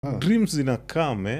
dreams zinakame.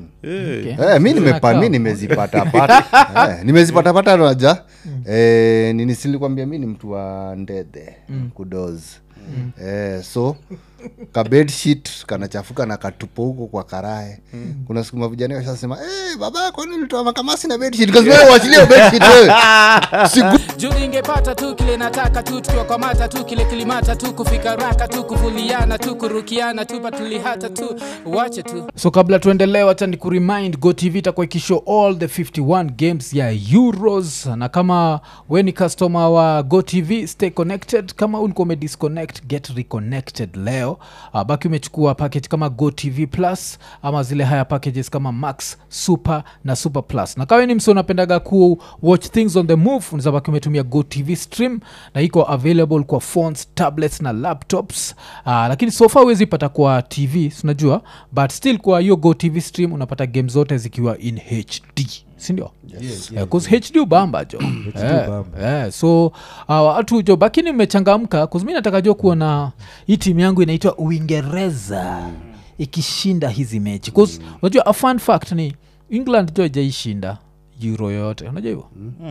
Mimi nimezipata pata roja. Nini silikwambia mimi ni mtu wa ndede kudoz. So ka bed sheet kanachafuka na katupo huko kwa karae. Kuna siku mavijana washasema baba kwa nini ulitoa makamasi na bed sheet? Kwa sababu waachilie bed sheet wewe. Juu ingepata tu kile nataka tu tukiwa kwa mata tu kile kilimata tu kufika raka tu kuvuliana tu kurukiana tu patulihata tu wache tu. So kabla tuendelee wacha ni kuremind GoTV itakuwa ikishow all the 51 games ya Euros, na kama wewe ni customer wa GoTV stay connected. Kama ulikuwa umedisconnect get reconnected leo. Baki umechukua package kama GoTV Plus ama zile higher packages kama Max, Super na Super Plus. Na kama ni msio unapendaga ku watch things on the move unaweza baki umetumia GoTV Stream na iko available kwa phones, tablets na laptops. Lakini so far huwezi pata kwa TV, unajua, but still kwa hiyo GoTV Stream unapata games zote zikiwa in HD. Sindio? Yes. Because HD ubamba jo. So watu jo bakini mmechangamka cause mimi nataka jo kuona hii timu yangu inaitwa Uingereza ikishinda hizi mechi. Cause unajua a fun fact ni England jo hajaishinda Euro yote. Unajua hivyo?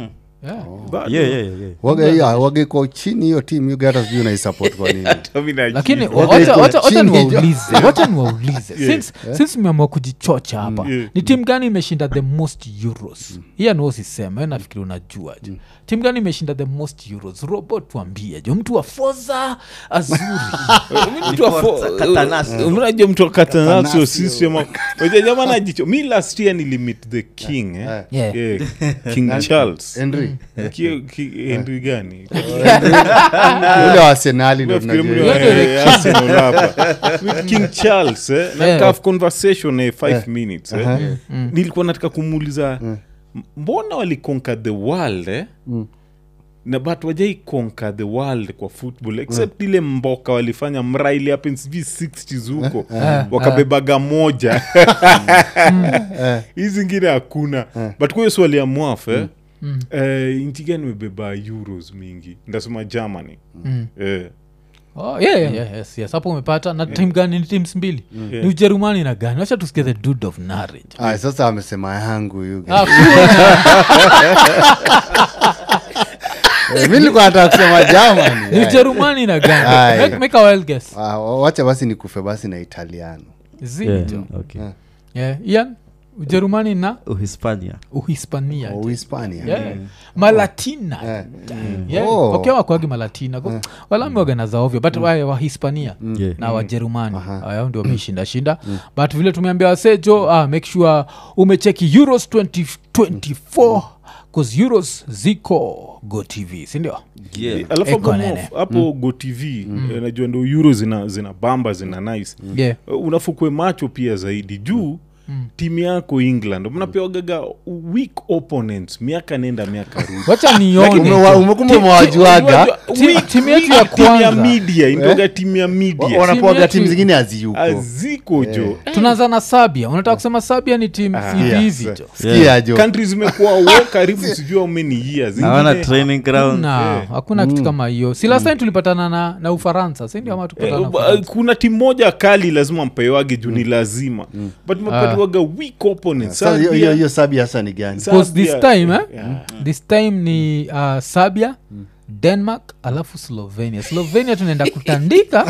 Wage kwa chini hiyo team you get us you na support kwa nini? Lakini wacha niwaulize. Since mmeamua kujichocha hapa. Ni team gani imeshinda the most Euros? Ian Wosi sema, wewe nafikiri unajua je. Team gani imeshinda the most Euros? Robot tuambie je. Mtu wa Forza Azuri. Mtu wa Forza. Unajua mtu wa Catanazzo sisi sema. Unajua jamaa anajicho. Mimi last year nilimit the king King Charles. Henry gani? Ule wa Arsenal ndio tunajua. Arsenal hapa. With King Charles na have conversation 5 minutes. Nilikuwa nataka kumuuliza mbona wali conquer the world na but wajai conquer the world kwa football except ile mboka walifanya mraili happens V60 huko wakabebaga moja hizi zingine hakuna but kwa hiyo swali ya mwafe nchi gani imebeba Euros mingi? Ndasema Germany. Yes. Hapo umepata. Na team gani? Ni teams mbili. Ni Ujerumani na gani? Wacha tusikie the dude of knowledge. Sasa amesema yangu yuge. Mimi nilikuwa nataka kusema Germany. Ni Ujerumani na gani? Make a wild guess. Wacha basi nikufe basi na Italiano. Zito. Okay. Ian? Ujerumani na Uhispania. Malatina. Okay, wakwagi Malatina. Walami waganaza ovyo but wa Hispania na wa Jerumani hao ndio wameshinda. But vile tumeambia wasejo make sure umecheki Euros 2024 cause Euros ziko GoTV, si ndio? Alafu hapo GoTV najua ndio Euros zina bamba zina nice. Unafukwe macho pia zaidi juu timu yako England mnapewaga weak opponents miaka nenda miaka rudi. Wacha nione umekumbe mwajuaga timu yetu ya kwanza timu ya media indoga timu ya media wanapewaga timu zingine aziko jo. Tunaanza na Serbia. Unataka kusema Serbia ni timu hivi jo? Sikia jo. Countries zimekuwa war karibu sijui how many years. Hawana training ground. Hakuna kitu kama hiyo. Si last time tulipatana na Ufaransa, si ndio ama tukutana? Kuna timu moja kali lazima mpewage juu ni lazima. But waga weak opponents. Hiyo Serbia sasa ni gani? Because this time ni Serbia, Denmark alafu Slovenia tunaenda kutandika.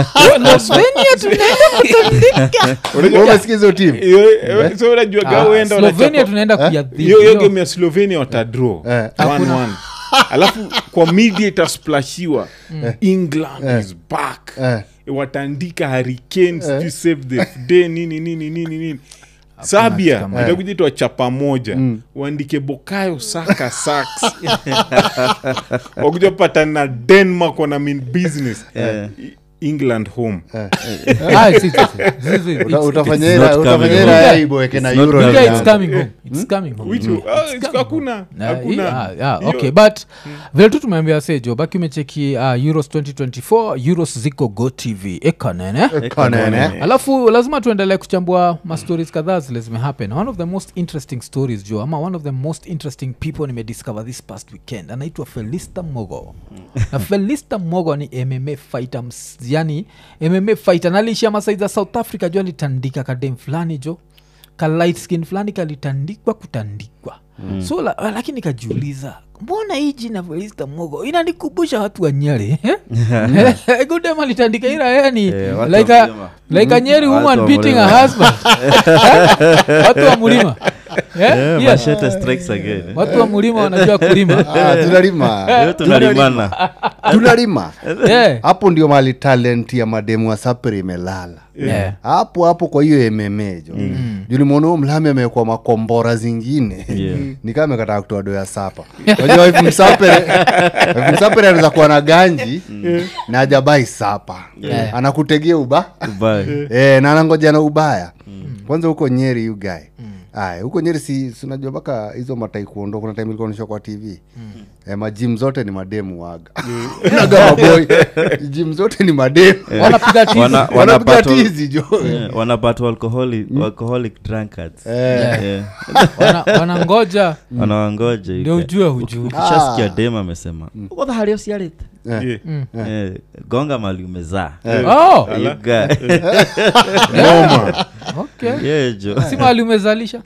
Umesikia hizo timu? So unajua gaenda Slovenia tunaenda kuyadhibu. Hiyo game ya Slovenia watadraw 1-1. Alafu kwa media itasplashiwa England is back. Watandika Hurricanes to save the day nini. Serbia itakuja tu chapa moja waandike Bukayo Saka Saks wakuja pata na Denmark wana mean business. England home. Utafanyera aibu weke na Euro. It's coming home. It's coming. hakuna okay, but vile tu tumeambia sejo baki umecheki Euros 2024 Euros ziko Go TV ekanene. Alafu lazima tuendelee kuchambua ma stories kadhaa zile zimehappen. One of the most interesting stories jo ama one of the most interesting people nimediscover this past weekend anaitwa Felista Mogo. Na Felista Mogo ni MMA fighter, yani MMA fighter nalisha masaiza za South Africa jo alitandika kadem fulani jo ka light skin fulani kalitandikwa kutandikwa. So lakini kajiuliza mbona hii jina Felista Mogo inanikumbusha watu wa Nyeri Good man litandika ira yani like a Nyeri woman beating a husband. Watu wa Mulima machete strikes again. Watu wa Mulima wanajua kulima. Tunalima hapo ndio mali talent ya mademu wa Sapere imelala hapo kwa hiyo MMA jo. Julimuona mlame amekuwa makombora zingine ni kama amekataa kutoa doya sapa. Unajua hivi Msapere anaweza kuwa na ganji na hajabai sapa anakutegea ubaya na anangoja na ubaya. Kwanza huko Nyeri you guy huko Nyeri si unajua baka hizo matai kuondoka. Kuna time ilikuwa inaonyeshwa kwa TV majim zote ni mademu waga naga boy gym zote ni mademu wanapiga tizi jo wanapata alcoholic drunkards wanangoja ndio ujue hujui. Ukishasikia dema amesema uko hali usialete gonga mali umezaa noma. Okay si mali umezalisha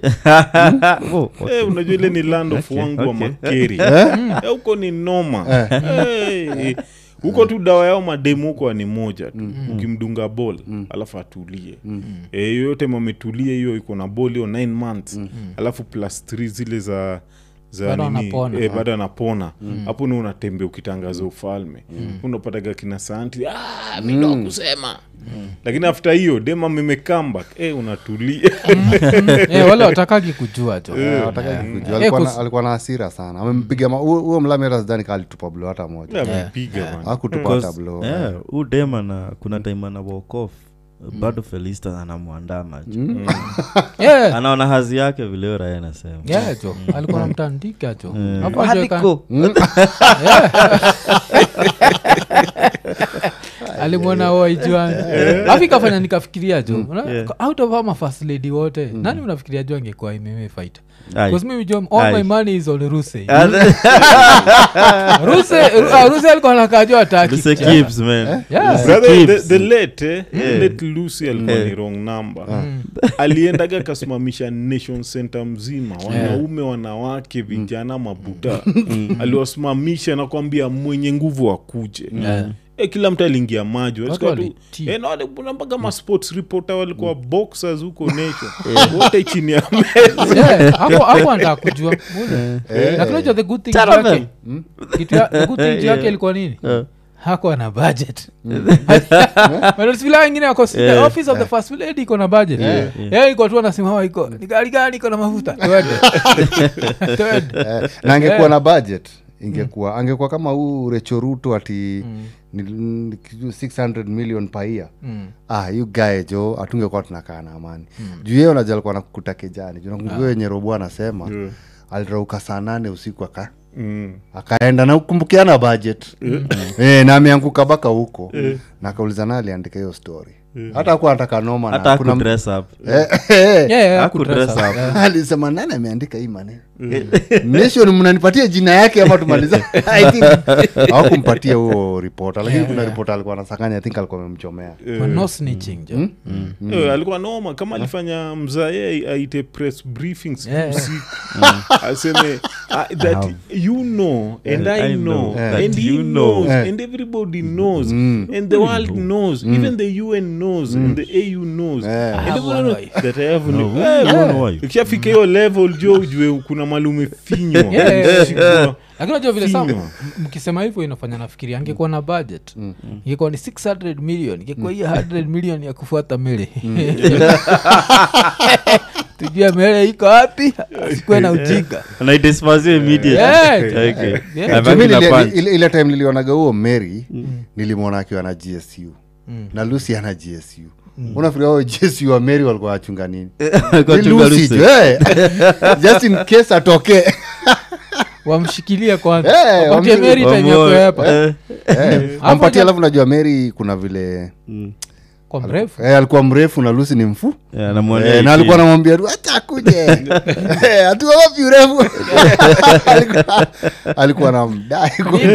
unajua ile ni land of wangu wa Makeri huko ni noma. Huko tu dawa yao mademu huko ni moja tu. Ukimdunga ball alafu atulie yote mametulia hiyo iko na ball hiyo 9 months alafu plus 3 zile za bado anapona hapo ni unatembea ukitangaza ufalme unapata kina santi mimi ndo kusema lakini after hiyo dema meme comeback unatulia wale watakaki kujua jo alikuwa na hasira sana amempiga huo mlamera zdani kalitupa blow hata moja amepiga bwana hakutupa hata blow huo dema na kuna time ana walk off bado Felista anamwandama anaona hazi yake vile Raya anasema jo alikuwa anamtandika jo hapo hadiko alimwona wao ijuan afika fanya nikafikiria jo out of our first lady wote nani unafikiria jo angekuwa MMA fighter because mimi jo all my money is on Ruse alikuwa anakajua ataki Ruse keeps man the late Lucy alikuwa ni wrong number aliendaga kasimamisha nation center mzima wanaume wanawake vijana mabuda aliwasimamisha na kuambia mwenye nguvu akuje kila mtu aliingia maji na mpaka ma sports reporter walikuwa boxers huko nation wote chini ya meza hapo anataka kujua na kile the good thing yake the good thing yake ilikuwa nini hakuwa na budget but sivile wengine wako the office of the first lady iko na budget iko tu anasema iko ni gari gani iko na mafuta na angekuwa na budget angekuwa kama huu Rachel Ruto ati ni 600 million per year you guy jo atungekuwa tunakaa na amani juu yeye unajua alikuwa anakukuta kejani juu nakumbuka yenye Robo anasema alirauka saa 8 usiku akaenda na ukumbukiana budget na ameanguka baka huko na akauliza nani aliandika hiyo story hata hakuwa anataka noma na hata kuna dress up dress up alisema nani ameandika hii maneno nation mnanipatia jina yake ama tumaliza I think hawakumpatia huo reporter lakini kuna reporter alikuwa anasakanya I think alikuwa amemchomea no snitching jo alikuwa noma kama alifanya mzae aite press briefings usiku aseme that you know and I know and you know and everybody knows and the world knows even the UN knows and the AU knows and everyone that I have no ikifika hiyo level jo ujue kuna malume finyo lakini unajua vile sana mkisema hivyo inafanya nafikiria angekuwa na budget ingekuwa ni 600 million ingekuwa hiyo 100 million ya kufuata mele tujue mele iko wapi sikuwe na ujinga na idispazie immediate ile time nilionaga huo Mary nilimwona akiwa na GSU na Lucy ana GSU unafikiria Jesse wa Mary walikuwa wachunga nini? Kwa chunga Lucy. Just in case atoke. Wamshikilia kwanza. Wapatie Mary time ya kuepa. Ampatie alafu najua Mary kuna vile kwa mrefu. Alikuwa mrefu na Lucy ni mfu. Anamwonea. Na alikuwa anamwambia tu acha kuje. Atuwa wapi urefu? Alikuwa anamdai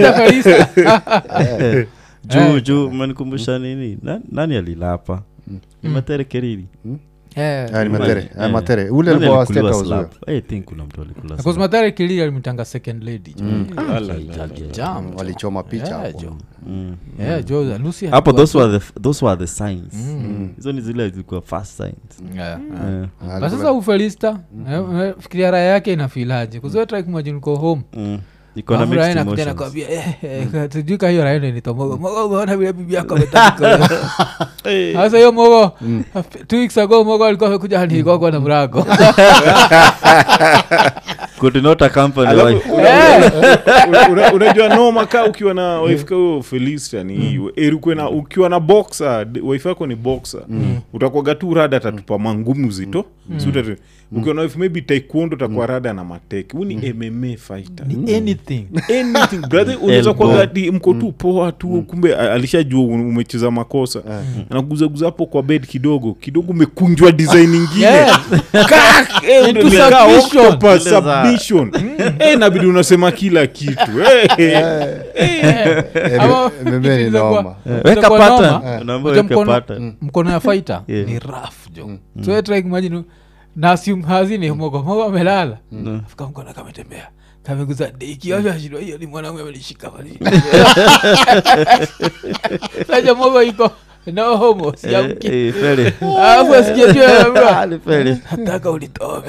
juu manikumbusha nini? Nani alilapa? Ni Matere Keriri. Ni Matere. Ule alikuwa state house. I think kuna mtu alikula. Because Matere Keriri alimtanga second lady. Walichoma picha hapo. Jo Lucy. Hapo those were the signs. Hizo ni zile zilikuwa first signs. Sasa ufelista fikiria raha yake inafilaje? Kuzoea try kumajini ko home. Iko na mixed emotions. Nakwambia tujuka hiyo raha ni tomogo. Mogo unaona vile bibi yako ametaka. Sasa hiyo mogo 2 weeks ago mogo alikuwa amekuja hadi kwako na mrago. Could not accompany wife. Unajua noma ka ukiwa na wife kao Felista ni erukwe ukiwa na boxer, wife yako ni boxer. Utakuwa tu rada tatupa mangumu zito. Ukiwa na wife maybe taekwondo utakuwa rada na mateke. Uni MMA fighter. Ni anything brother, unaweza kwa gadi mko tu poa tu kumbe alishajua umecheza makosa. Anaguza hapo kwa bed kidogo umekunjwa design nyingine. Submission. Inabidi unasema kila kitu. Mimi noma. Weka pattern. Unaomba weka pattern. Mkono ya fighter ni rough jo. So try imagine Nasium hazini mogo amelala. Afika mkono kametembea. Kameguza deki ashindwa hiyo ni mwanangu amelishika pale. Sasa mogo iko no homo siamki. Hapo sikiejua feli. Nataka ulitoe.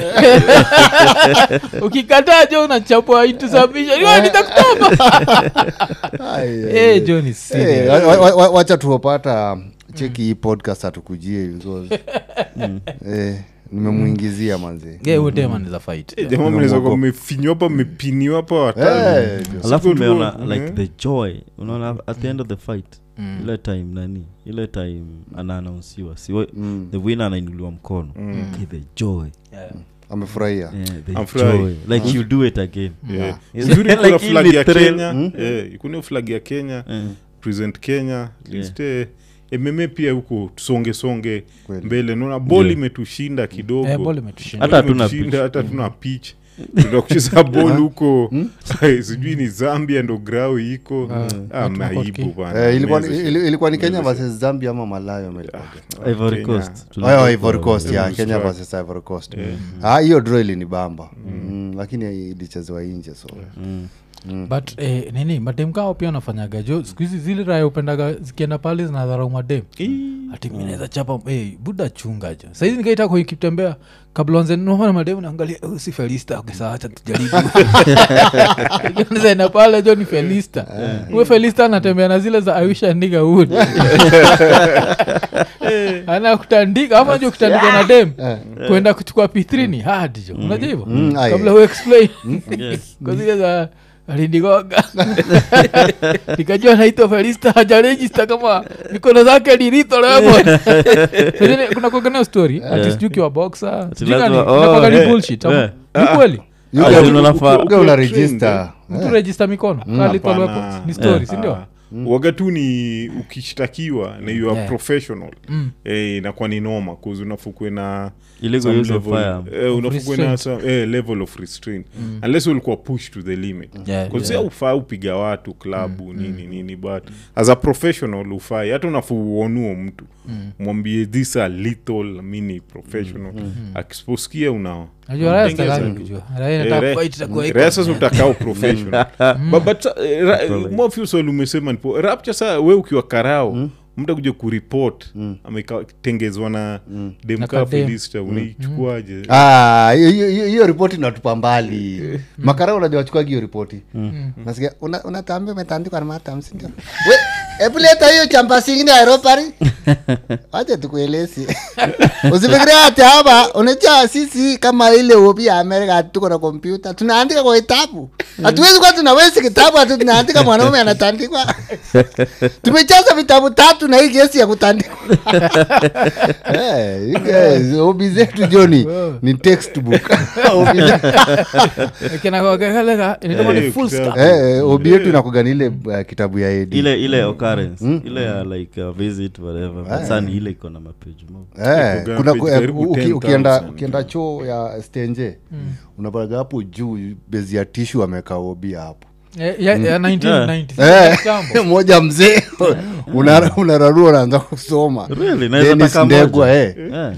Ukikataa jo unachapwa into submission. Wewe nitakutoa. Johnny serious. Wacha tuopata cheki hii podcast atukujie because nimemuingizia manze. Wote man za fight. Jamaa mnaweza kwa mmefinywa hapa mmepiniwa hapa watani. Alafu umeona like the joy. Unaona at the end of the fight. Ile time anaannouncewa. The winner anainuliwa mkono. The joy. Amefurahia. Amfurahi. Like you do it again. Nzuri kuna flag ya Kenya. Kuna flag ya Kenya. Present Kenya. Liste MMA pia huko songe mbele. Naona ball imetushinda kidogo. Ball imetushinda. Hata hatuna pitch. Tunakucheza ball huko. Sijui ni Zambia ndo grau iko. Maibu bana. Ilikuwa ni Kenya versus Zambia ama Malawi amelikuwa. Ivory Coast. Ivory Coast ya Kenya versus Ivory Coast. Hiyo draw ni bamba. Lakini ilichezwa nje so. But nini madem kao pia nafanyaga jo siku hizi zile raya upendaga zikienda pale zinadharau madem ati mimi naweza chapa buda chunga jo sasa hizi nikaita kwa ikitembea kabla anze na madem naangalia si Felista ukisema acha tujaribu unaweza pale jo ni Felista wewe Felista anatembea na zile za I wish a nigga would ana kutandika ama jo kutandika na dem kwenda kuchukua P3 ni hard jo unajua hivyo kabla u explain kwa zile za alindigoga nikajua naitwa Felista hajaregister kama mikono zake lilito leo kuna kwa story ati sijui wa boxer sijui ni bullshit ni kweli una register mtu register mikono alitoa weapons ni story si ndio wakati ni ukishtakiwa na you are professional na kwa ni noma cause unafukwe na illegal use of fire unafukwe na level of restraint unless ulikuwa push to the limit cause ufaa upiga watu klabu nini but as a professional ufai hata unafuonuo mtu mwambie this a little mini professional akisposikia unao najua rasta gani kujua nataka fight takuwa iko rasta utakao professional but more few so umesema nipo rapture saa wewe ukiwa karao mtu kuja kureport ametengezwa na demka Felista unaichukuaje hiyo report inatupa mbali makarao unajua chukua hiyo report nasikia unatambia umetandikwa na matamsi ndio Epuleta hiyo champasi ingine aeropari. Acha tukueleze. Usifikirie ati hapa unajua sisi kama ile obi ya Amerika tuko na kompyuta. Tunaandika kwa kitabu. Hatuwezi kwa tunaweza kitabu hatu tunaandika mwanaume anatandikwa. Tumejaza vitabu 3 na hii kesi ya kutandikwa. Obi zetu Johnny ni textbook. Kina kwa kaka ni full stop. Obi yetu inakuga ile kitabu ya Edi. Ile occurrence. Ile like visit whatever. Sana ile iko na mapage mob. Kuna ukienda choo ya Stenje unapata hapo juu bezi ya tissue ameka Obi hapo. Ya 1990 moja mzee unararua unaanza kusoma. Really? Naweza taka moja.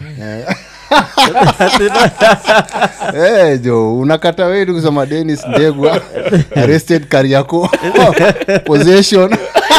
Jo unakata wewe kusoma Dennis Ndegwa arrested Kariako possession.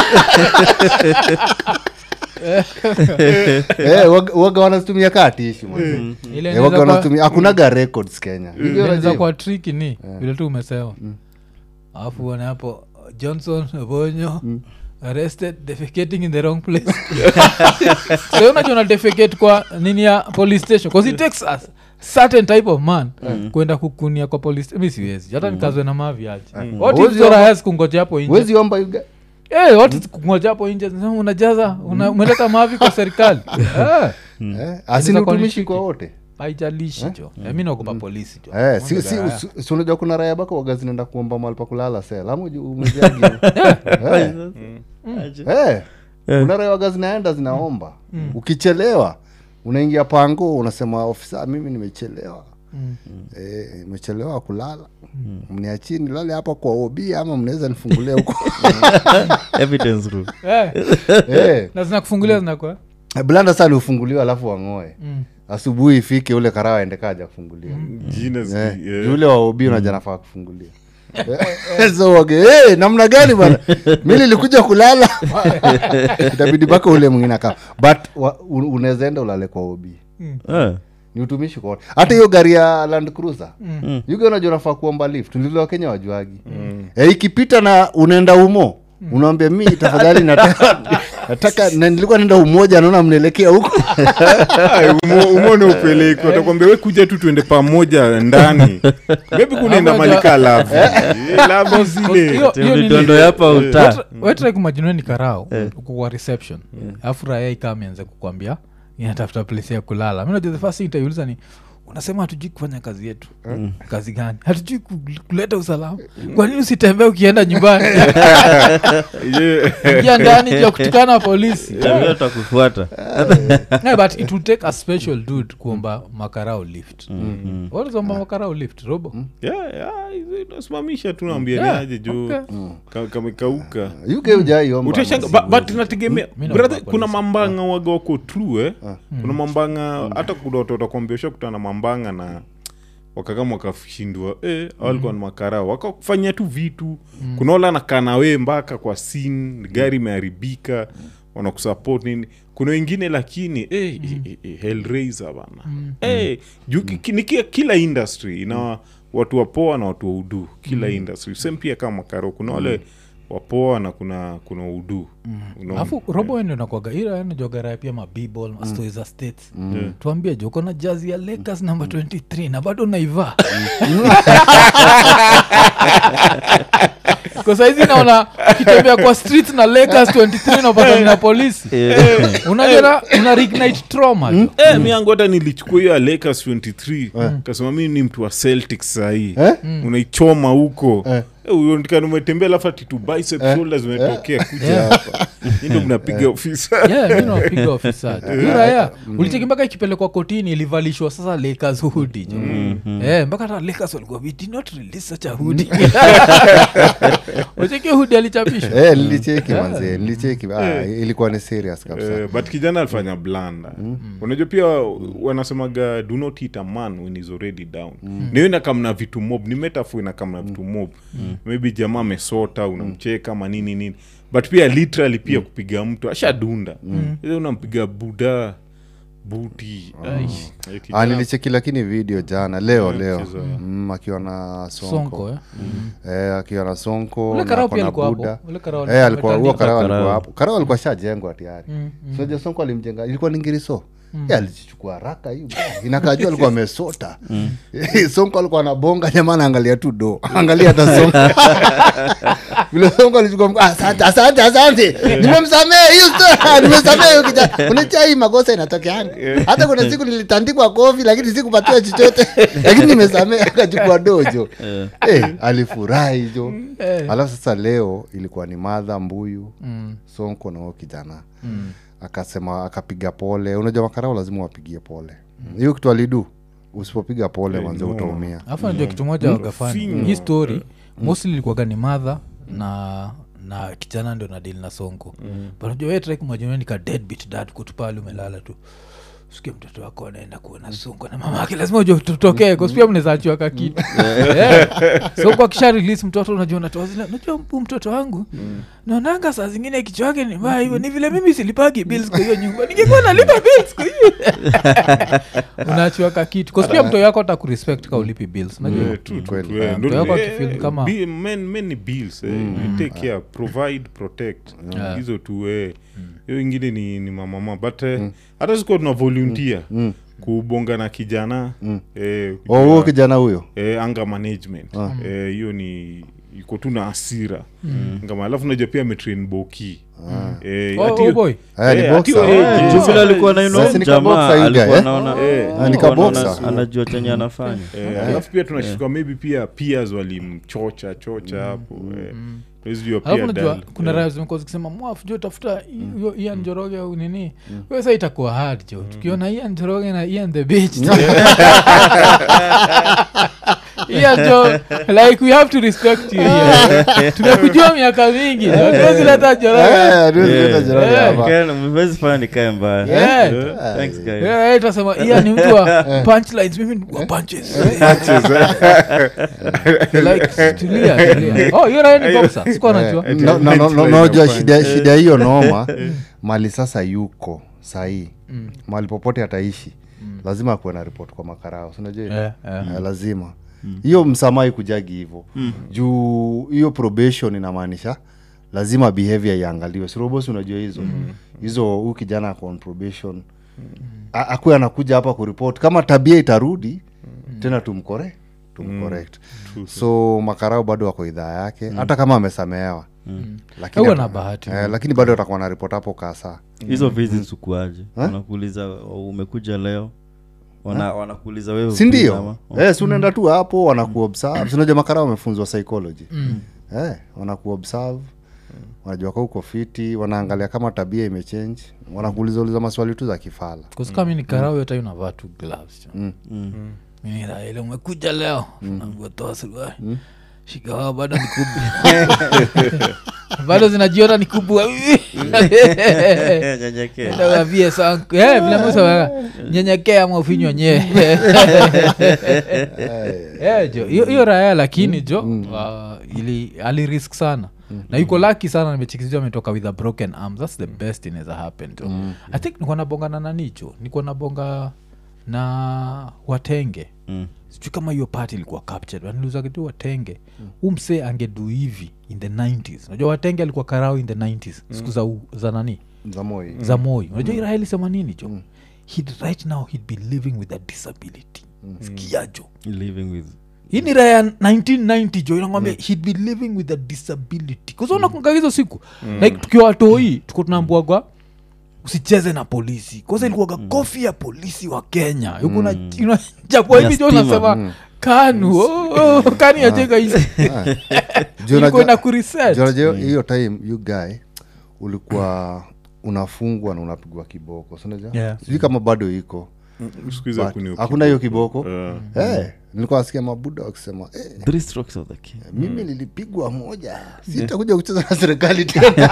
Waga wanatumia katishi mwana. Waga wanatumia hakunaga records Kenya. Inaweza kwa tricky ni vile tu umesema. Alafu wana hapo Johnson Bonyo arrested defecating in the wrong place. So unajua defecate kwa nini ya police station because it takes us certain type of man kwenda kukunia kwa police. Mimi siwezi hata nikazwe na mavi aje. What if zora has kungoja hapo nje? Wezi omba you get what kungoja hapo nje unajaza umeleta mavi kwa serikali. Asiniutumishi kwa wote. Haijalishi jo. Mimi naogopa polisi jo. Si unajua kuna raia bako waga zinaenda kuomba mahali pa kulala sela. Ama umeziagi. Kuna raia waga zinaenda zinaomba. Ukichelewa unaingia pango unasema ofisa mimi nimechelewa. Nimechelewa kulala. Mniachie nilale hapa kwa Obi ama mnaweza nifungulia huko. Evidence room. Na zinakufungulia zinakuwa. Blanda sana ufunguliwa alafu wangoe. Asubuhi ifike ule karawa aende kaja kufungulia. Yule wa Obi unajana nafaa kufungulia. So namna gani bwana? Mimi nilikuja kulala. Itabidi baka ule mwingine aka. But unaweza enda ulale kwa Obi. Ni utumishi kwa wote. Hata hiyo gari ya Land Cruiser. Yuko unajua nafaa kuomba lift. Nililo Kenya wajuagi. Ikipita na unaenda umo. Unaambia mimi tafadhali nataka na nilikuwa nenda umoja naona mnaelekea huko. Umeona upeleko utakwambia wewe kuja tu tuende pamoja ndani. Maybe kunaenda malika love. Love zile. Hiyo ni ndondo hapa uta. Wewe try kumajinua ni karao uko kwa reception. Alafu raia ikaanza kukuambia inatafuta place ya kulala. Mimi najua the first thing itauliza ni unasema hatujui kufanya kazi yetu. Kazi gani? Hatujui kuleta usalama. Kwa nini usitembee ukienda nyumbani? Ingia ndani ya kutukana polisi. Ndio tutakufuata. But it will take a special dude kuomba makarao lift. What is omba makarao lift, Robo? Nasimamisha tu naambia ni aje juu kama kauka. Yuke ujai omba. Utashanga but nategemea brother kuna mambanga waga wako true Kuna mambanga hata kudoto utakwambia kutana mambanga na wakakama wakashindwa walikuwa na makarao wakafanya tu vitu kuna wala nakana wewe mpaka kwa scene gari imeharibika wanakusupport nini kuna wengine lakini Hellraiser bana kila industry ina watu wapoa na watu waudu kila industry same pia kama makarao kuna wale wapoa na kuna udu alafu Robo endo nakwaga ila unajua gara pia mabibol mastories za states tuambie jo kuna jazz ya Lakers number 23 na bado naivaa kwa saizi naona kitembea kwa streets na Lakers 23 na bado na polisi unajua una reignite trauma mimi yangu hata nilichukua hiyo Lakers 23 kasema mimi ni mtu wa Celtics sahi unaichoma huko unaonekana umetembea alafu tu bicep shoulders umetokea kuja hapa ndio mnapiga ofisa mimi napiga ofisa haya ulicheki mpaka ikipelekwa kotini ilivalishwa sasa Lakers hoodie mpaka hata Lakers walikuwa we did not release such a hoodie ulicheki hoodie alichapishwa nilicheki manze nilicheki ilikuwa ni serious kabisa but kijana alifanya blanda unajua pia wanasemaga do not hit a man when he's already down niwe na kama vitu mob ni metaphor na kama vitu mob maybe jamaa amesota unamcheka ama nini but pia literally pia kupiga mtu ashadunda ile unampiga buda buti nilicheki lakini video jana leo akiwa na Sonko akiwa na Sonko na kuna Buda alikuwa hapo Karao alikuwa shajengwa tayari so Sonko alimjenga ilikuwa ni Ngiriso alichukua haraka hiyo inakajua alikuwa amesota Sonko alikuwa anabonga jamaa anaangalia tu do angalia hata Sonko vile Sonko alichukua asante nimemsamea hiyo nimemsamea hiyo kijana unacha hii makosa inatokea hata kuna siku nilitandikwa kofi lakini sikupatiwa chochote lakini nimesamea akachukua dojo alifurahi hiyo alafu sasa leo ilikuwa ni Madha Mbuyu Sonko na wao kijana akasema akapiga pole unajua Makarao lazima wapigie pole hiyo kitu alidu usipopiga pole manze utaumia alafu unajua kitu moja wakafanya hii story mostly ilikuwa gani Madha na kijana ndio na deal na Sonko but unajua wewe try kumwajua ni ka deadbeat dad kutupale umelala tu sikia mtoto wako anaenda kuona Sonko na mama yake lazima uje tutokee kwa sababu mnaweza achwa kitu Sonko akisha release mtoto unajua unatoa mtoto wangu naonanga saa zingine kichwa yake ni mbaya hivyo ni vile mimi silipagi bills kwa hiyo nyumba ningekuwa nalipa bills kwa hiyo unaachwa kitu kwa sababu mtoto wako atakurespect kwa ulipi bills unajua mtoto wako akifeel kama many bills take care provide protect hizo tu hiyo ingine ni mama but hata siko tuna volunteer kubonga na kijana huyo kijana huyo anger management hiyo ni iko tu na hasira kama alafu unajua pia ametrain Boki boy ni boxer Juvila alikuwa na jamaa alikuwa anaona ni boxer anajua chenye anafanya alafu pia tunashika maybe pia peers walimchocha hapo kuna raia zimekuwa zikisema mwafu jo tafuta Ian Njoroge au nini wewe sasa itakuwa hard jo tukiona Ian Njoroge na Ian the Beach jo like we have to respect you tunakujua miaka mingi hatuwezi leta Njoroge hapa mwezi fanya kae mbaya thanks guys tutasema Ian ni mtu wa punchlines mimi ni wa punches like tulia you're right boxer sikuwa najua unajua shida hiyo noma mali sasa yuko sahi mali popote ataishi lazima kuwe na report kwa Makarao unajua lazima hiyo msamai kujagi hivyo juu hiyo probation inamaanisha lazima behavior iangaliwe si robosi unajua hizo huyu kijana ako on probation akuwe anakuja hapa kureport kama tabia itarudi tena tumcorrect so Makarao bado wako idhaa yake hata kama amesamehewa lakini bado atakuwa na report hapo kasa hizo visits ukuaje wanakuuliza umekuja leo wanakuuliza wewe si ndio si unaenda tu hapo wanakuobserve unajua Makarao wamefunzwa psychology wanakuobserve wanajua kwa uko fiti wanaangalia kama tabia imechange wanakuuliza maswali tu za kifala kwa sababu mimi Karao yote unavaa tu gloves mimi ile umekuja leo unangotoa suruali shikawa bado ni kubwa bado zinajiona ni kubwa nyenyekea ndio vile sangu vile mmoja nyenyekea ama ufinywa nye jo hiyo raia lakini jo ali risk sana na yuko lucky sana nimechikizwa ametoka with a broken arm that's the best in has happened I think niko nabonga na nanicho niko nabonga na Watenge sijui kama hiyo party ilikuwa captured waniluza kitu Watenge umse angedu hivi in the 90s unajua Watenge alikuwa Karao in the 90s siku za nani za Moi unajua Israeli sema nini jo right now he'd be living with a disability sikiajo living with hii ni raya 1990 jo inangwambia he'd be living with a disability kwa sababu nakunga hizo siku like tukiwa watoi tuko tunaambiwa usicheze na polisi kwanza ilikuwa kofi ya polisi wa Kenya yuko na japo hivi ndio unasema kanu kani yacheka hizi yuko na kuresearch George hiyo time you guy ulikuwa unafungwa na unapigwa kiboko unajua sijui kama bado iko Sikuiza hakuna hiyo kiboko nilikuwa nasikia mabuda wakisema 3 strokes of the king. Mimi nilipigwa moja, sitakuja kucheza na serikali tena.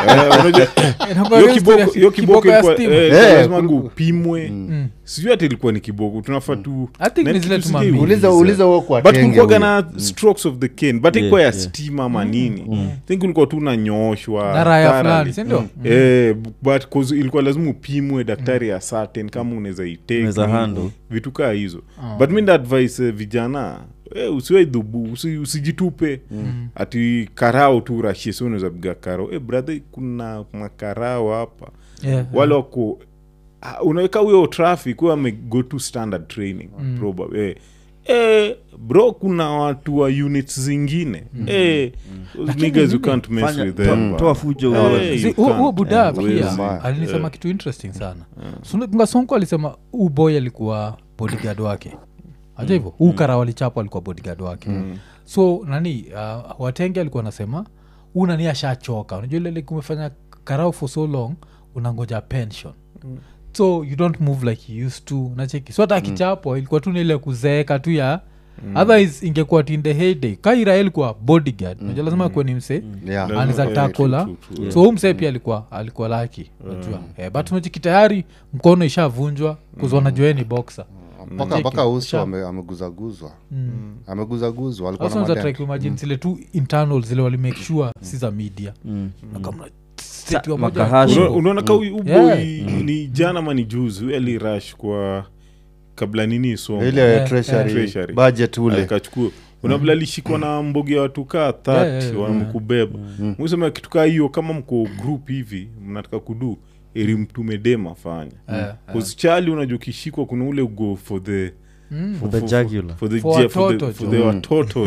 Hiyo kiboko lazima upimwe. Sijui hata ilikuwa ni kiboko, tunafaa tu uliza wao kwa but kulikuwa na strokes of the cane, but ilikuwa ya stima ama nini. Think ulikuwa tu unanyooshwa na raya fulani, si ndio? But cause ilikuwa lazima upimwe daktari ya certain kama unaweza itake vitu kaa hizo. But mimi advice vijana usiwe dhubu, usijitupe ati karao tu rashie, sio unaweza piga karao. Brother, kuna makarao hapa wale wako unaweka huyo traffic kwa go to standard training probably. Bro, kuna watu wa units zingine niggas you can't mess with them. Toa fujo huo buda pia alinisema kitu interesting sana. Ngasonko alisema boy alikuwa bodyguard wake. Aje hivyo ukara walichapo alikuwa bodyguard wake. So nani Watenge alikuwa anasema nani ashachoka. Unajua ile kumefanya karao for so long unangoja pension. So you don't move like you used to. Nacheki so hata kichapo ilikuwa tu ile kuzeeka tu ya otherwise ingekuwa in the heyday Kaira ilikuwa bodyguard. Unajua lazima kuwe ni mse anaweza takola. So mse pia alikuwa lucky unajua. But unajiki tayari mkono ishavunjwa kuzona joeni boxer. Paka uso ameguzaguzwa. Ameguzaguzwa alikuwa na madam. Sasa imagine zile tu internal zile wali make sure si za media. Na kama unaona ka uboi ni jana mani juzi ali rush kwa kabla nini so ile treasury budget ule akachukua unabla lishikwa na mbogi ya watu kaa 30 wanamkubeba. Mwisema kitu kaa hiyo kama mko group hivi mnataka kudu ili mtume dema fanya cause chali unajokishikwa kuna ule go for the for the jugular for the watoto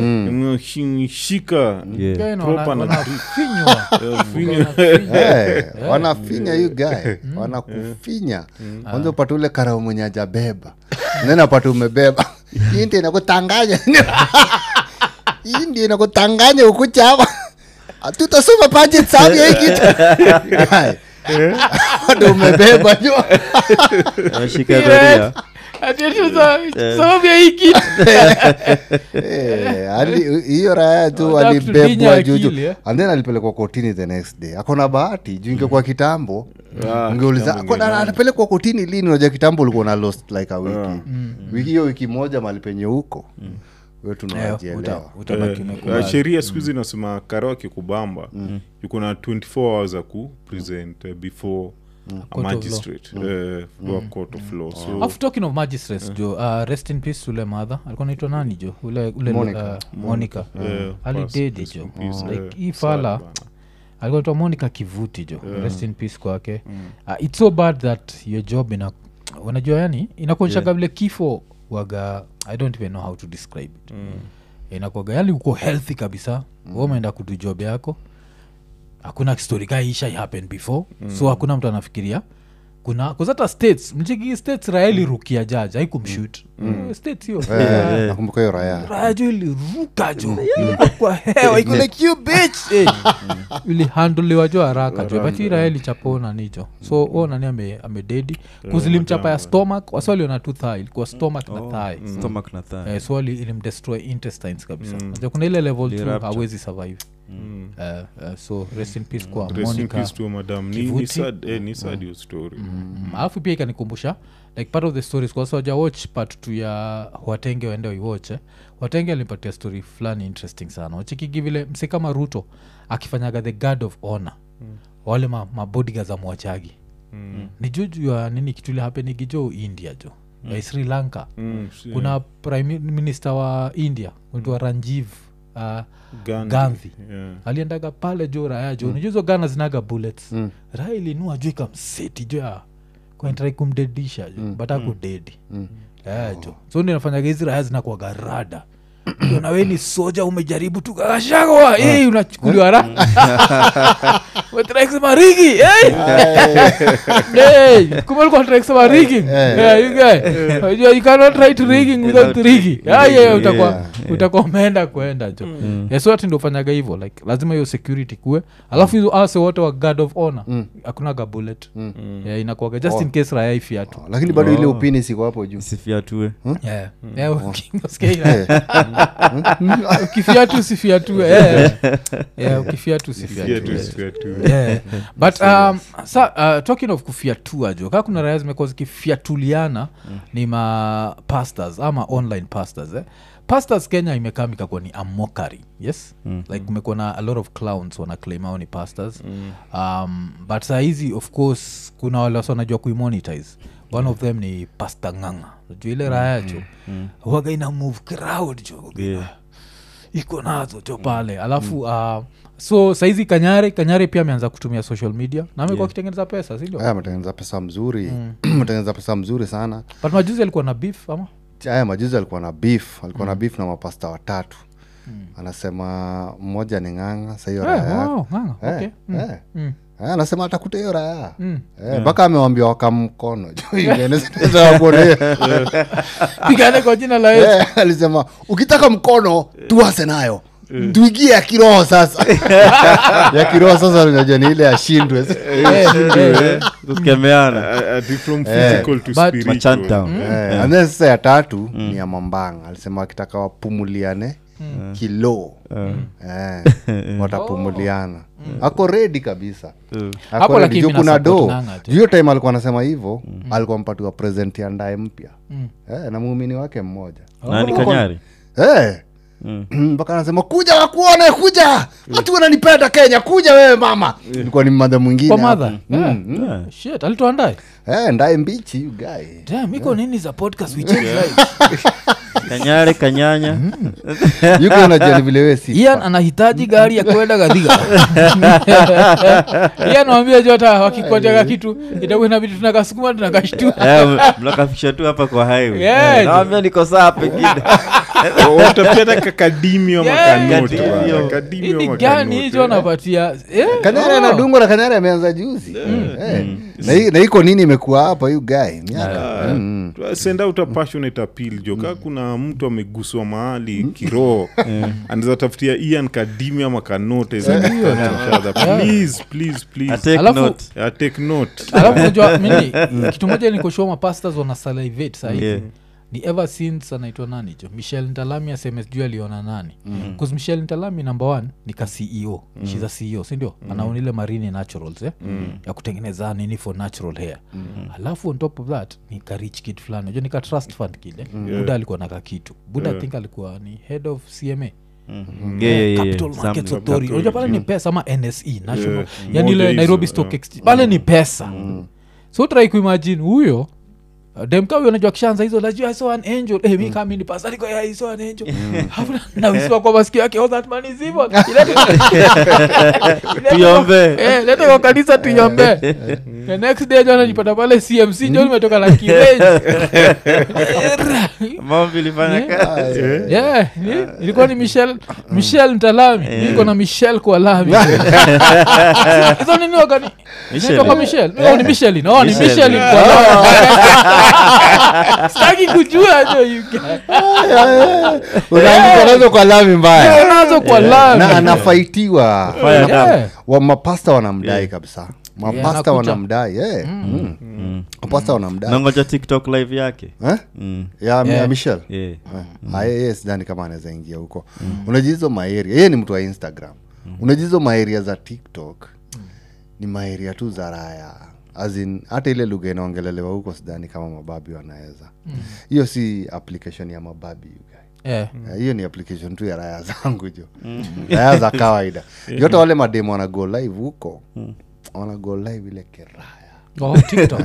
shika proper na finywa wanafinya you guy wanakufinya kwanza upate ule karao mwenye hajabeba nena pata umebeba hii ndio inakutanganya hii ndio inakutanganya ukucha hapa tutasoma budget sababu ya hiki ndio umebeba jo shika doria sababu ya hiki hiyo raya tu alibebwa juju and then alipelekwa kotini the next day. Akona bahati juu ingekuwa kitambo ungeuliza anapelekwa kotini lini. Unajua kitambo ulikuwa na lost like a wiki wiki hiyo wiki moja mali penye huko wewe tunajielewa. Sheria siku hizi inasema karaoke kubamba yuko na 24 hours za ku present before a magistrate for court of law. So after talking of magistrates jo rest in peace ule mother alikuwa anaitwa nani jo ule Monica ali dead jo like ifala alikuwa anaitwa Monica Kivuti jo rest in peace kwake. It's so bad that your job unajua yani inakuonyesha vile kifo waga I don't even know how to describe it. Inakuwa yani uko healthy kabisa wewe umeenda kudu job yako hakuna story kai isha happen before so hakuna mtu anafikiria kuna kuzata states mjiki states Raeli rukia judge haikumshoot states hiyo nakumbuka hiyo raya jo iliruka jo kwa hewa iko like you bitch ili handle jo haraka jo but Raeli chapona nicho so nani amededi kuzilimchapa ya stomach waswali ona tu thigh ilikuwa stomach na thigh so ilimdestroy intestines kabisa ndio kuna ile level 2 hawezi survive. So rest in peace kwa Monica. Rest in peace to madam ni sad your story. Alafu pia ikanikumbusha like part of the stories kwa sababu ja watch part 2 ya Watenge waende watch Watenge alipatia story fulani interesting sana. Wachiki vile mse kama Ruto akifanyaga the guard of honor wale ma bodyguards za mwachagi ni juju ya nini kitu ile happen gijo India jo Sri Lanka kuna prime minister wa India anaitwa Ranjiv Gandhi aliendaga pale jo raya jo unajua gana zinaga bullets raya ilinua jo ikamseti jo kwa try kumdedisha jo but akudedi jo so ndio nafanya hizi raya zinakuwa garada na wewe ni soja umejaribu tu kashagwa unachukuliwa raka Wetrax marigi kumbe kwa Trax marigi you guy you cannot write rigging without rigging utakuwa umeenda kwenda jo so ati ndio fanyaga hivyo like lazima hiyo security kuwe alafu hizo ase wote wa guard of honor hakuna ga bullet inakuwa just in case raya ifiatu lakini bado ile upini siko hapo juu sifiatue ukifiatu sifiatue ukifiatu sifiatue but talking of kufiatua jo kama kuna raya zimekuwa zikifiatuliana ni ma pastors ama online pastors pastors Kenya imekaa mikakuwa ni a mockery yes like kumekuwa na a lot of clowns wana claim hao ni pastors but saa hizi of course kuna wale wanajua kuimonetize one of them ni Pastor Nganga unajua ile raya jo huwaga ina move crowd jo iko nazo jo pale alafu so saizi Kanyare pia ameanza kutumia social media na amekuwa akitengeneza pesa si ndio ametengeneza pesa mzuri ametengeneza pesa mzuri sana but majuzi alikuwa na beef ama majuzi alikuwa na beef na mapasta watatu anasema mmoja ni Nganga sasa hiyo raya okay anasema atakuta hiyo raya mpaka amewambia wakamkono pigane kwa jina la Yesu alisema ukitaka mkono tuase nayo tuigie ya kiroho sasa ya kiroho sasa unajua ni ile ashindwe kukemeana from physical to spiritual and then sasa ya tatu ni ya Mambanga alisema akitaka wapumuliane kilo watapumuliana ako ready kabisa hapo lakini kuna do hiyo time alikuwa anasema hivyo alikuwa mpatiwa present ya ndaye mpya na muumini wake mmoja nani Kanyari mpaka anasema kuja wakuone kuja watu wananipenda Kenya kuja wewe mama ilikuwa ni mada mwingine kwa mother shit alitoandae ndaye mbichi you guy damn iko nini za podcast we change lives Kanyare kanyanya yuko unajua vile wewe si Ian anahitaji gari ya kwenda Gadhiga Ian anamwambia jota wakikotea kitu itakuwa inabidi tunakasukuma tunakashtua mnakafisha tu hapa kwa highway naambia niko saa pengine utapata kakadimi wa makanoto akadimi wa gani hizo anapatia Kanyare anadungwa na Kanyare ameanza juzi na iko nini imekuwa hapa you guy miaka send out a passionate appeal joka kuna mtu ameguswa mahali kiroho anaweza tafutia Ian kadimi ama kanote please alafu take note alafu unajua mimi kitu moja niko show ma pastors wana salivate sasa ni ever since anaitwa nani jo Michelle Ntalami aseme sijui aliona nani because Michelle Ntalami number 1 ni ka CEO she's a CEO si ndio anaona ile marine naturals ya kutengeneza nini for natural hair alafu on top of that ni ka rich kid fulani unajua ni ka trust fund kile Buda alikuwa na kitu Buda I think alikuwa ni head of CMA Capital Markets Authority unajua pale ni pesa ama NSE national yani ile Nairobi Stock Exchange pale ni pesa so try kuimagine huyo demka huyo unajua kishaanza hizo najua I saw an angel mimi kama mimi pastor niko I saw an angel hapo na wisiwa kwa masikio yake all that man is evil tuombe leta kwa kanisa tuombe the next day jana nilipata pale CMC ndio nimetoka na kireji mambo ilifanya kazi ilikuwa ni Michelle Ntalami niko na Michelle kwa lami hizo nini wakani nitoka Michelle ni Michelle no ni Michelle kwa lami sitaki kujua jo unaanza kwa lami mbaya unaanza kwa lami na anafaitiwa wa mapasta wanamdai kabisa mapasta wanamdai mapasta wanamdai nangoja TikTok live yake ya Michelle yes ndani kama anaweza ingia huko unajizo maeria yeye ni mtu wa Instagram unajizo maeria za TikTok ni maeria tu za raya as in hata ile lugha inaongelelewa huko sidhani kama mababi wanaweza hiyo si application ya mababi hiyo ni application tu ya raya zangu jo raya za kawaida yote wale mademo wana go live huko wana go live ile keraya TikTok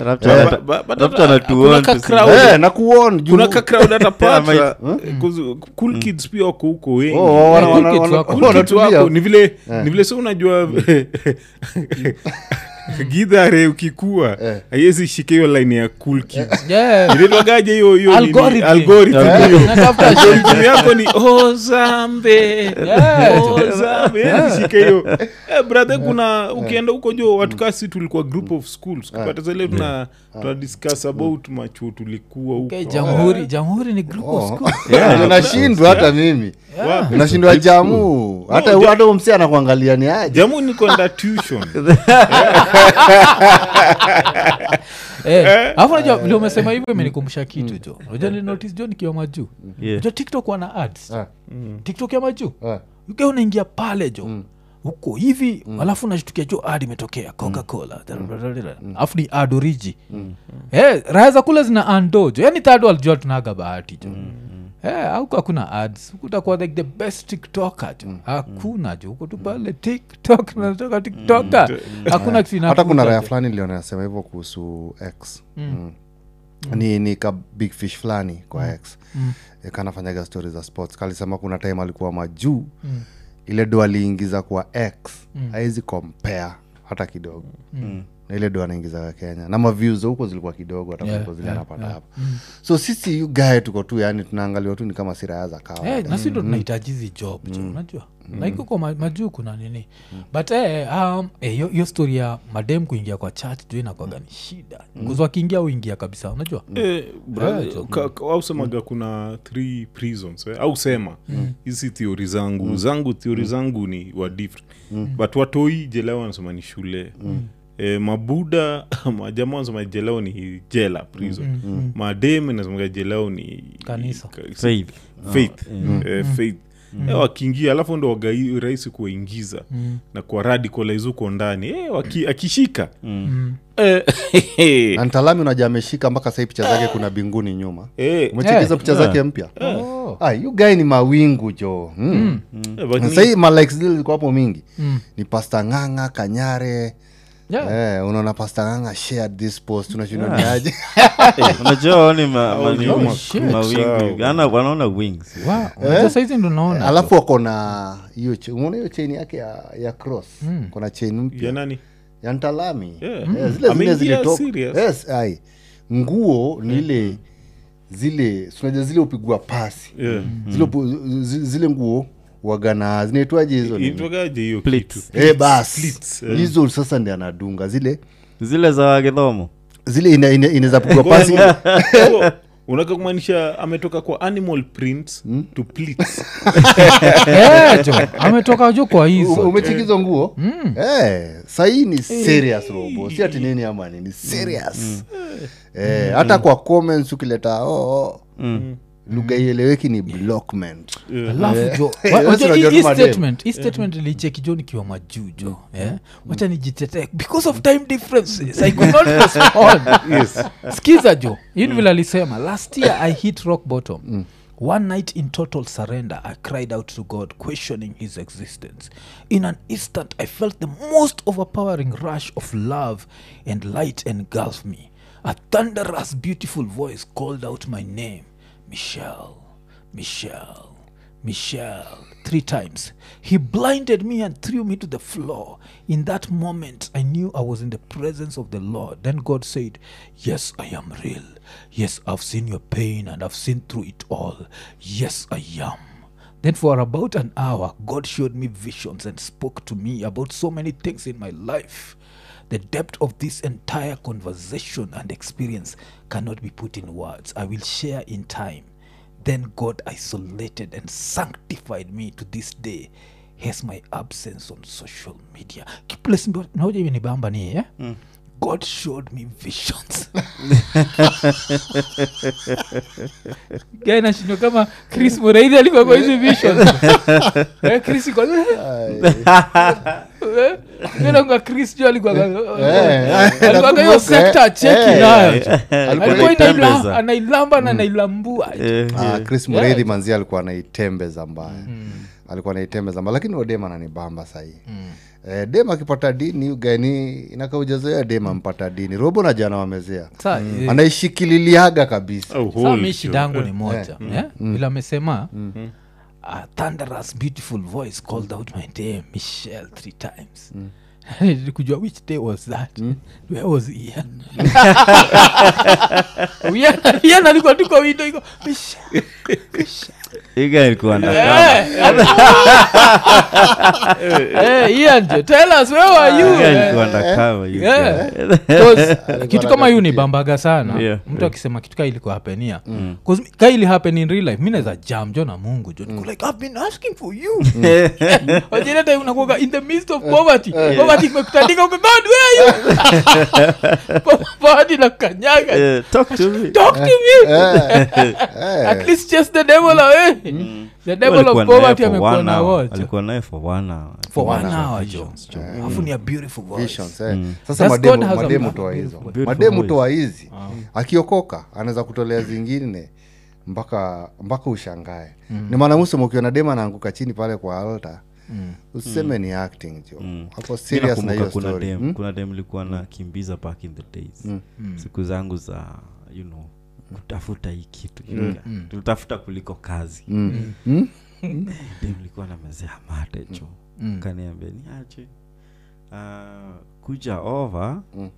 na kuona kuna ka crowd atapata cool kids pia wako huko wengi wanatumia ni vile sio unajua Gidhare ukikua haiwezi shika hiyo line ya cool kids. Yeah. Ililwagaje hiyo Algorithm. algorithm. Natafuta Algorithm yako ni Ozambe. Ozambe. Shika hiyo. Brother kuna ukienda huko jo watu kasi tulikuwa group of schools. Kupata zile tuna discuss about machuo tulikuwa huko. Okay, Jamhuri ni group of school. Unashindwa hata mimi. Unashindwa Jamu. Hata umsi anakuangalia ni aje. Jamu ni kwenda tuition. Alafu unajua vile umesema hivyo imenikumbusha kitu jo. Unajua ni notice jo nikiwa majuu. Unajua TikTok wana ads. TikTok ya majuu. Ukiwa unaingia pale jo. Huko hivi alafu unashtukia jo ad imetokea Coca-Cola. Alafu ni ad origi. Raha za kule zina andojo. Yaani third world jo tunaga bahati jo. Huko hakuna ads. Huko utakuwa like the best TikToker jo. Hakuna jo. Huko tu pale TikTok natoka TikToker. Hakuna kitu hata kuna raya fulani niliona nasema hivyo kuhusu X. Ni ka big fish fulani kwa X. Kanafanyaga stories za sports. Kalisema kuna time alikuwa majuu. Ile do aliingiza kwa X haizi compare hata kidogo. Na ile do anaingiza kwa Kenya na ma views huko zilikuwa kidogo hata kwa zile anapata hapo. So sisi you guy tuko tu yani tunaangalia tu ni kama sira za kawa. Na sisi ndo tunahitaji hizi job unajua. Like huko majuu kuna nini. But hiyo story ya madem kuingia kwa church jo inakuwa gani shida. Kuzwa kiingia uingia kabisa unajua. Au semaga kuna 3 prisons au sema hizi theory zangu ni wa different. But watoi jela wanasema ni shule. Mabuda majamaa wanasema jela ni jela prison. Madem wanasema jela ni kanisa. Faith. Wakiingia alafu ndo rahisi kuingiza na kwa radicalize huko ndani akishika Antalami unajua ameshika mpaka sasa picha zake kuna binguni nyuma. Umechekiza picha zake mpya? You guy ni mawingu jo. Sasa ma likes zilikuwa hapo mingi. Ni Pastor Nganga Kanyare. Unaona Pastor Nganga shared this post tunashindwa ni aje. Unajua ni mawingu. Wanaona wings. Sasa hizi ndo naona. Alafu wako na hiyo unaona hiyo chain yake ya cross. Kuna chain mpya. Ya nani? Ya Ntalami. Zile top. Yes, nguo ni ile zile upigwa pasi. Zile nguo wagana zinaitwaje hizo nini? Inaitwaje hiyo Pleats. Bas. Hizo sasa ndio anadunga zile za Githomo. Zile inaweza pigwa pasi. Unataka kumaanisha ametoka kwa animal prints to pleats. Ametoka jo kwa hizo. Umechikizo nguo? Sasa hii ni serious robo. Si ati nini ama ni serious. Hata kwa comments ukileta lugha ieleweki ni blockment. Alafu jo hii statement ilicheki jo nikiwa majuu jo. Wacha nijitetee because of time differences I could not respond. Skiza jo hii vile alisema last year I hit rock bottom. One night in total surrender I cried out to God questioning his existence. In an instant I felt the most overpowering rush of love and light engulfed me. A thunderous beautiful voice called out my name. Michelle 3 times. He blinded me and threw me to the floor. In that moment, I knew I was in the presence of the Lord. Then God said, yes, I am real. Yes, I've seen your pain and I've seen through it all. Yes, I am. Then for about an hour, God showed me visions and spoke to me about so many things in my life. The depth of this entire conversation and experience cannot be put in words. I will share in time. Then God isolated and sanctified me to this day. Here's my absence on social media. Keep listening. Naoja hivi ni bamba ni God showed me visions. Guy nashindwa kama Chris Moraidi alikuwa kwa hizo visions. Chris kwa Ndio Chris jo alikuwa kwa hiyo sector cheki nayo. Alikuwa anailamba na anailambua. Chris Moraidi manzi alikuwa anaitembeza mbaya. Alikuwa anaitembeza mbaya lakini Odema ananibamba sahi. Dema akipata dini ugani inakaa ujazoea dema mpata dini robo na jana wamezea anaishikililiaga kabisa. Sasa mimi shidangu ni moja bila amesema a thunderous beautiful voice called out my name Michelle 3 times. kujua which day was that. Where was Ian? Ian alikuwa tuko window iko Iga ilikuwa na Ian, tell us where were you? ilikuwa na kama Kitu kama hiyo ni bambaga sana. Mtu akisema kitu kama ilikuwa hapenia. Cause kai ili happen in real life, mimi naweza jam jo na Mungu jo. Niko like I've been asking for you. Wajina time unakuwa in the midst of poverty. Poverty imekutandika uko, God where are you? Poverty na kanyaga. Talk to me. Talk to me. At least just the devil away. The devil of poverty amekuwa na watch. Alikuwa naye for 1 hour. For 1 hour jo. Afu ni a beautiful voice. Visions, Sasa mademu toa hizo. Mademu toa hizi. Akiokoka anaweza kutolea zingine mpaka ushangae. Ni maana Musa ukiona dema anaanguka chini pale kwa altar. Useme ni acting jo. Hapo serious na hiyo story. Kuna dem nilikuwa na kimbiza back in the days. Siku zangu za kutafuta hii kitu. Tutafuta kuliko kazi. Dem nilikuwa na mezea mate jo. Kaniambia niache. Kuja over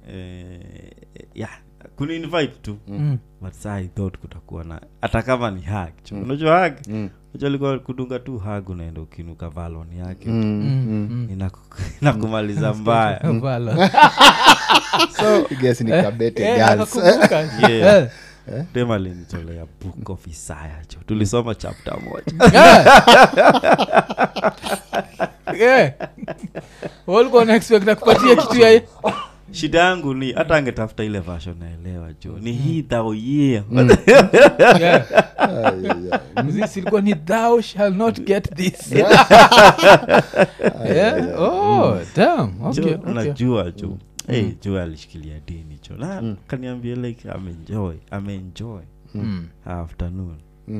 kuni invite tu. But I thought kutakuwa na hata kama ni hug. Unajua hug? Unajua alikuwa kudunga tu hug unaenda ukinuka valon yake. Inakumaliza mbaya. Valon. So I guess ni kabete girls. Tema linitolea book of Isaiah jo. Tulisoma chapter moja. Walikuwa na expect na kupatia kitu ya shida yangu ni hata angetafuta ile version naelewa jo. Ni he thou year. This ilikuwa ni thou shall not get this. Oh, damn. Okay. Unajua jo. Joe alishikilia dini jo. Na kaniambia like amenjoy afternoon.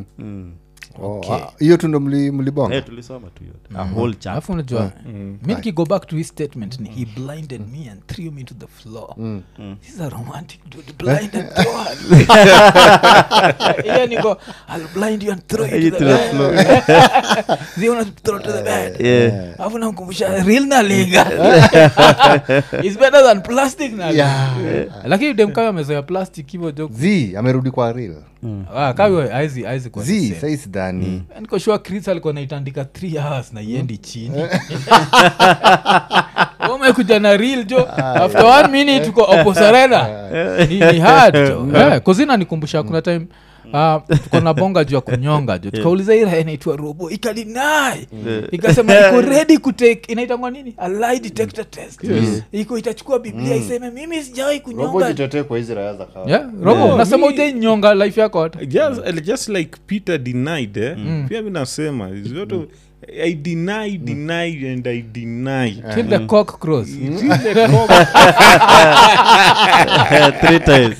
Hiyo tu ndo mlibonga. Tulisoma tu yote. A whole chapter. Afu unajua mimi nikigo back to his statement ni he blinded me and threw me to the floor. This is a romantic dude, blinded God. Yeah, niko I'll blind you and throw you to the floor. They want to throw to the bed. Afu namkumbusha real na liga. It's better than plastic na. Lakini dem kama amezoea plastic hivyo joke. Amerudi kwa real. Kawe aizi kwa sasa ndani. Niko sure Chris alikuwa anaitandika 3 hours na iendi chini. Umekuja na real jo. After 1 minute tuko opposarena. Ni hard jo. Kozina nikumbusha kuna time tuko na bonga juu ya kunyonga jo. Tukauliza ila inaitwa robo. Ikadinai. Ikasema iko ready ku take inaitwa nini? A lie detector test. Iko itachukua Biblia iseme mimi sijawahi kunyonga. Robo jitetee kwa hizi raya za kawa. Robo nasema uje nyonga life yako hata. Just like Peter denied pia mimi nasema I deny and I deny till the cock crows. Till the cock 3 times.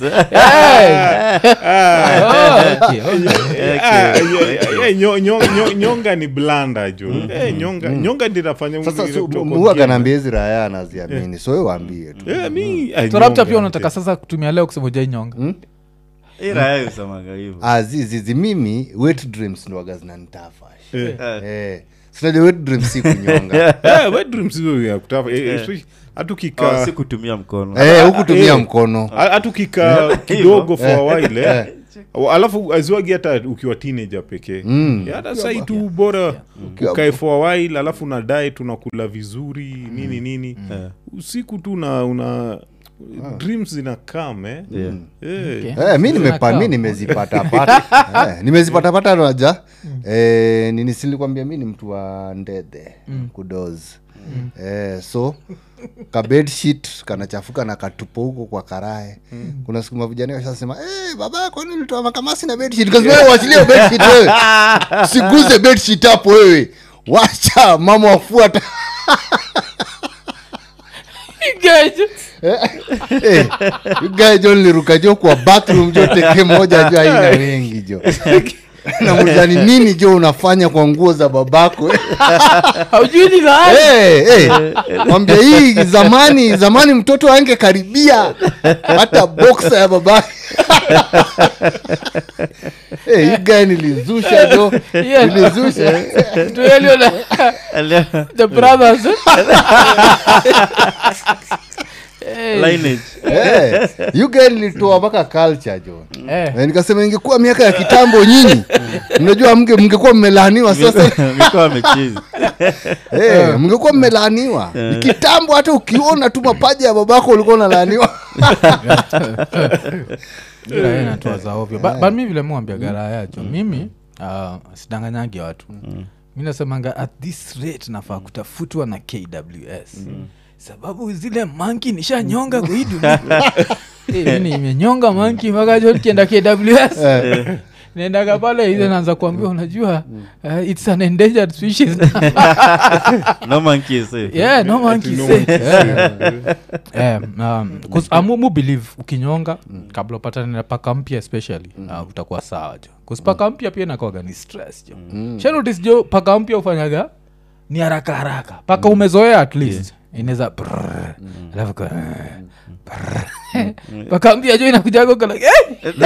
Nyonga ni blanda jo. Nyonga ndio nafanya sasa huwa kanaambia hizi raya anaziamini. So wewe waambie tu. Torapcha pia unataka sasa kutumia leo kusema je nyonga. Raya usamanga hivyo. Zizi mimi wet dreams ndo waga zinanitafa. Sasa wet dreams si kunyonga. Wet dreams ya kutafa. Atukika si kutumia mkono. Hukutumia mkono. Atukika kidogo for a while. Alafu aziwagi hata ukiwa teenager pekee. Hata sasa tu bora ukae for a while alafu na diet unakula vizuri nini. Usiku tu una dreams zina come mimi nimezipata pata. Nimezipata pata roja. Nini silikwambia mimi ni mtu wa ndede kudoz. So ka bed sheet kanachafuka na katupo huko kwa karae. Kuna siku mavijana washasema baba kwa nini ulitoa makamasi na bed sheet? Kasema wewe wachilie bed sheet wewe. Siguze bed sheet hapo wewe. Wacha mama wafuata. Guy John liruka jo kwa bathroom jo teke moja jo haina wengi jo. Na mudani nini jo unafanya kwa nguo za babako? Haujui ni nani? Mwambie hii zamani mtoto angekaribia hata boxer ya babake. Hii guy nilizusha jo. Nilizusha. Tuelio na the brothers. Lineage. You guy nilitoa mpaka culture jo. Nikasema ingekuwa miaka ya kitambo nyinyi. Unajua mngekuwa mmelaaniwa sasa. Mngekuwa mmechizi. Mngekuwa mmelaaniwa. Kitambo hata ukiona tu mapaja ya babako ulikuwa unalaaniwa. Ila yeye anatoa za ovyo. But mimi vile mwambia gara yacho. Mimi sidanganyangi watu. Mimi nasemanga at this rate nafaa kutafutwa na KWS. Sababu zile monkey nishanyonga kwa hii dunia. Mimi nimenyonga monkey mpaka jo kienda KWS. Nenda pale ile naanza kuambia unajua it's an endangered species. No monkey is safe. Yeah, no monkey is safe. Cuz amumu believe ukinyonga kabla upatane na paka mpya especially utakuwa sawa jo. Cuz paka mpya pia inakuwa ni stress jo. Shano notice jo paka mpya ufanyaga ni haraka. Paka umezoea at least. Inaweza alafu kwa pakambia jo inakujaga kwa like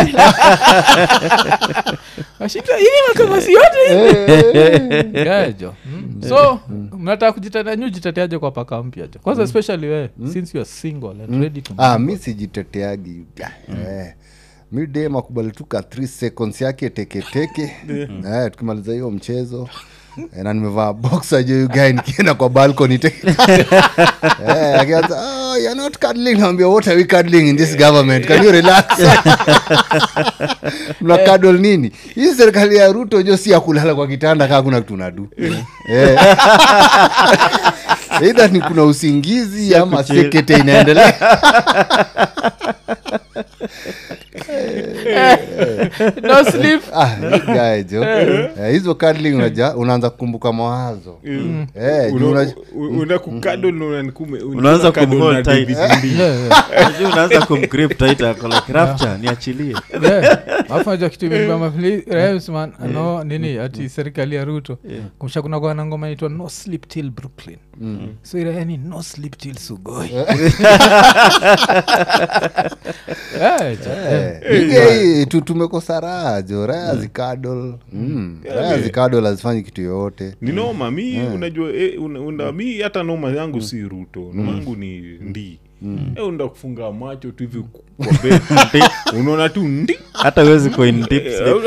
ashita hii makamasi yote gajo. So mnataka kujitetea jiteteaje kwa paka mpya jo kwanza especially wewe since you are single and ready to mimi sijiteteagi mi dem akubali tuka 3 seconds yake teke tukimaliza hiyo mchezo na nimevaa boxer jo guy nikienda kwa balcony akianza you're not cuddling. Naambia what are we cuddling in this government? Can you relax? Mna cuddle nini? Hii serikali ya Ruto jo si ya kulala kwa kitanda kama kuna kitu unadu. Either ni kuna usingizi ama sekete inaendelea. No sleep. Guy jo. Hizo cuddling unaanza kukumbuka mawazo. Unakukadol unanikume. Unaanza kumhold tight. Unaanza kumgrip tight like rapture niachilie. Afaje kitu mimi Ramsman no nini ati serikali ya Ruto. Kumsha kuna kwa ngoma inaitwa No Sleep Till Brooklyn. So ile yani No Sleep Till Sugoi. Tumekosa raha jo, raha zikadol. Raha zikadol hazifanyi kitu yote. Ni noma mi unajua mi hata noma yangu si Ruto. Noma yangu ni ndi. Unda kufunga macho tu hivi kwa bed. Unaona tu ndi hata huwezi go in deep sleep.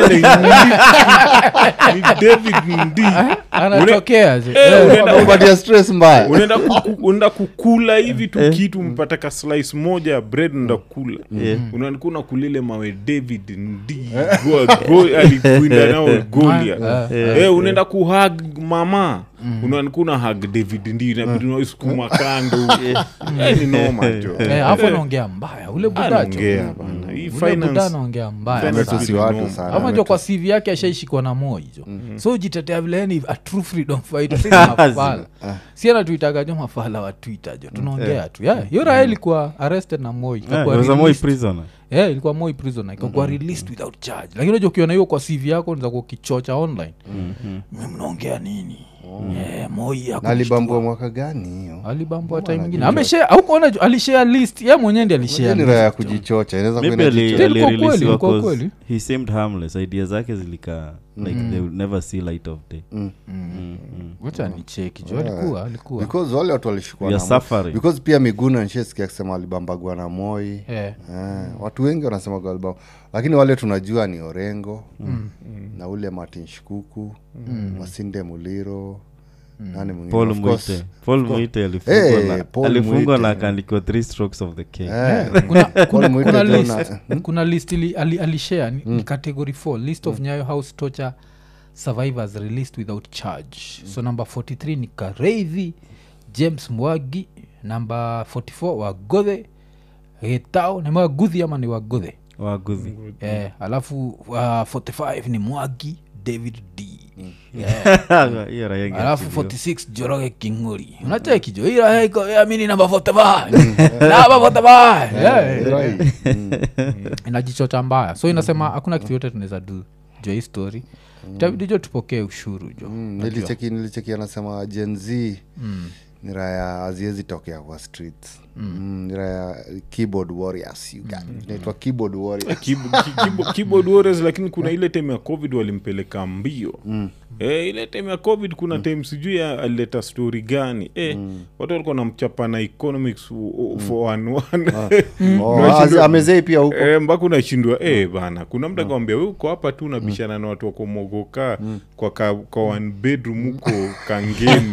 Ni David ndi anatokea je. Unapatia stress mbaya. Unaenda kukula hivi tu kitu mpata ka slice moja ya bread unaenda kula. Unanikuna kulile mawe David ndi go alikuinda nao Golia. Unaenda kuhug mama. Unanikuna hug David ndi inabidi unasukuma kando. Ni noma jo. Hapo naongea mbaya ule budacho. Hii finance anaongea mbaya si watu sana. Hapo ndio kwa CV yake ashaishikwa na Moi jo. So jitetea vile ni a true freedom fighter sasa mafala. Si ana tuitaga jo mafala wa Twitter jo. Tunaongea tu. Hiyo raha ilikuwa arrested na Moi. Ilikuwa Moi prisoner. Ilikuwa Moi prisoner. Ikakuwa released without charge. Lakini unajua ukiona hiyo kwa CV yako unaweza kuwa kichocha online. Mimi mnaongea nini? Moi alibambwa mwaka gani hiyo? Alibambwa time nyingine. Ameshare au kuona alishare list. Yeye mwenyewe ndiye alishare. Ni raha ya kujichocha. Inaweza kuwa kweli. He seemed harmless. Ideas zake zilika like they would never see light of day. Wacha ni check jo alikuwa. Because wale watu walishikwa na suffering. Because pia Miguna Nshesiki akisema alibambagwa na Moi. Watu wengi wanasema alibambwa. Lakini wale tunajua ni Orengo na ule Martin Shikuku, Masinde Muliro, nani mwingine? Paul Muite alifungwa na akaandikwa 3 strokes of the K. Kuna list alishare ni category 4 list of Nyayo House torture survivors released without charge. So number 43 ni Kareithi James Mwagi, number 44 Wagodhe Getao, ni Waguthi ama ni Wagodhe? Waguthi. Alafu 45 ni Mwagi David D. Alafu 46 Joroge King'ori. Unacheki jo ila haiko mimi namba 45. Namba 45. Inajichocha mbaya. So inasema hakuna kitu yote tunaweza do jo hii story. Itabidi jo tupokee ushuru jo. Nilicheki anasema Gen Z ni raya haziwezi tokea kwa streets. Ni raya keyboard warriors you got. Inaitwa keyboard warriors. Keyboard warriors, lakini kuna ile time ya COVID walimpeleka mbio. Ile time ya COVID kuna time sijui alileta story gani. Watu walikuwa namchapa na economics for one. Amezei pia huko. Mpaka unashindwa bana. Kuna mtu akamwambia wewe uko hapa tu unabishana na watu wako Mogoka kwa one bedroom huko Kangemi.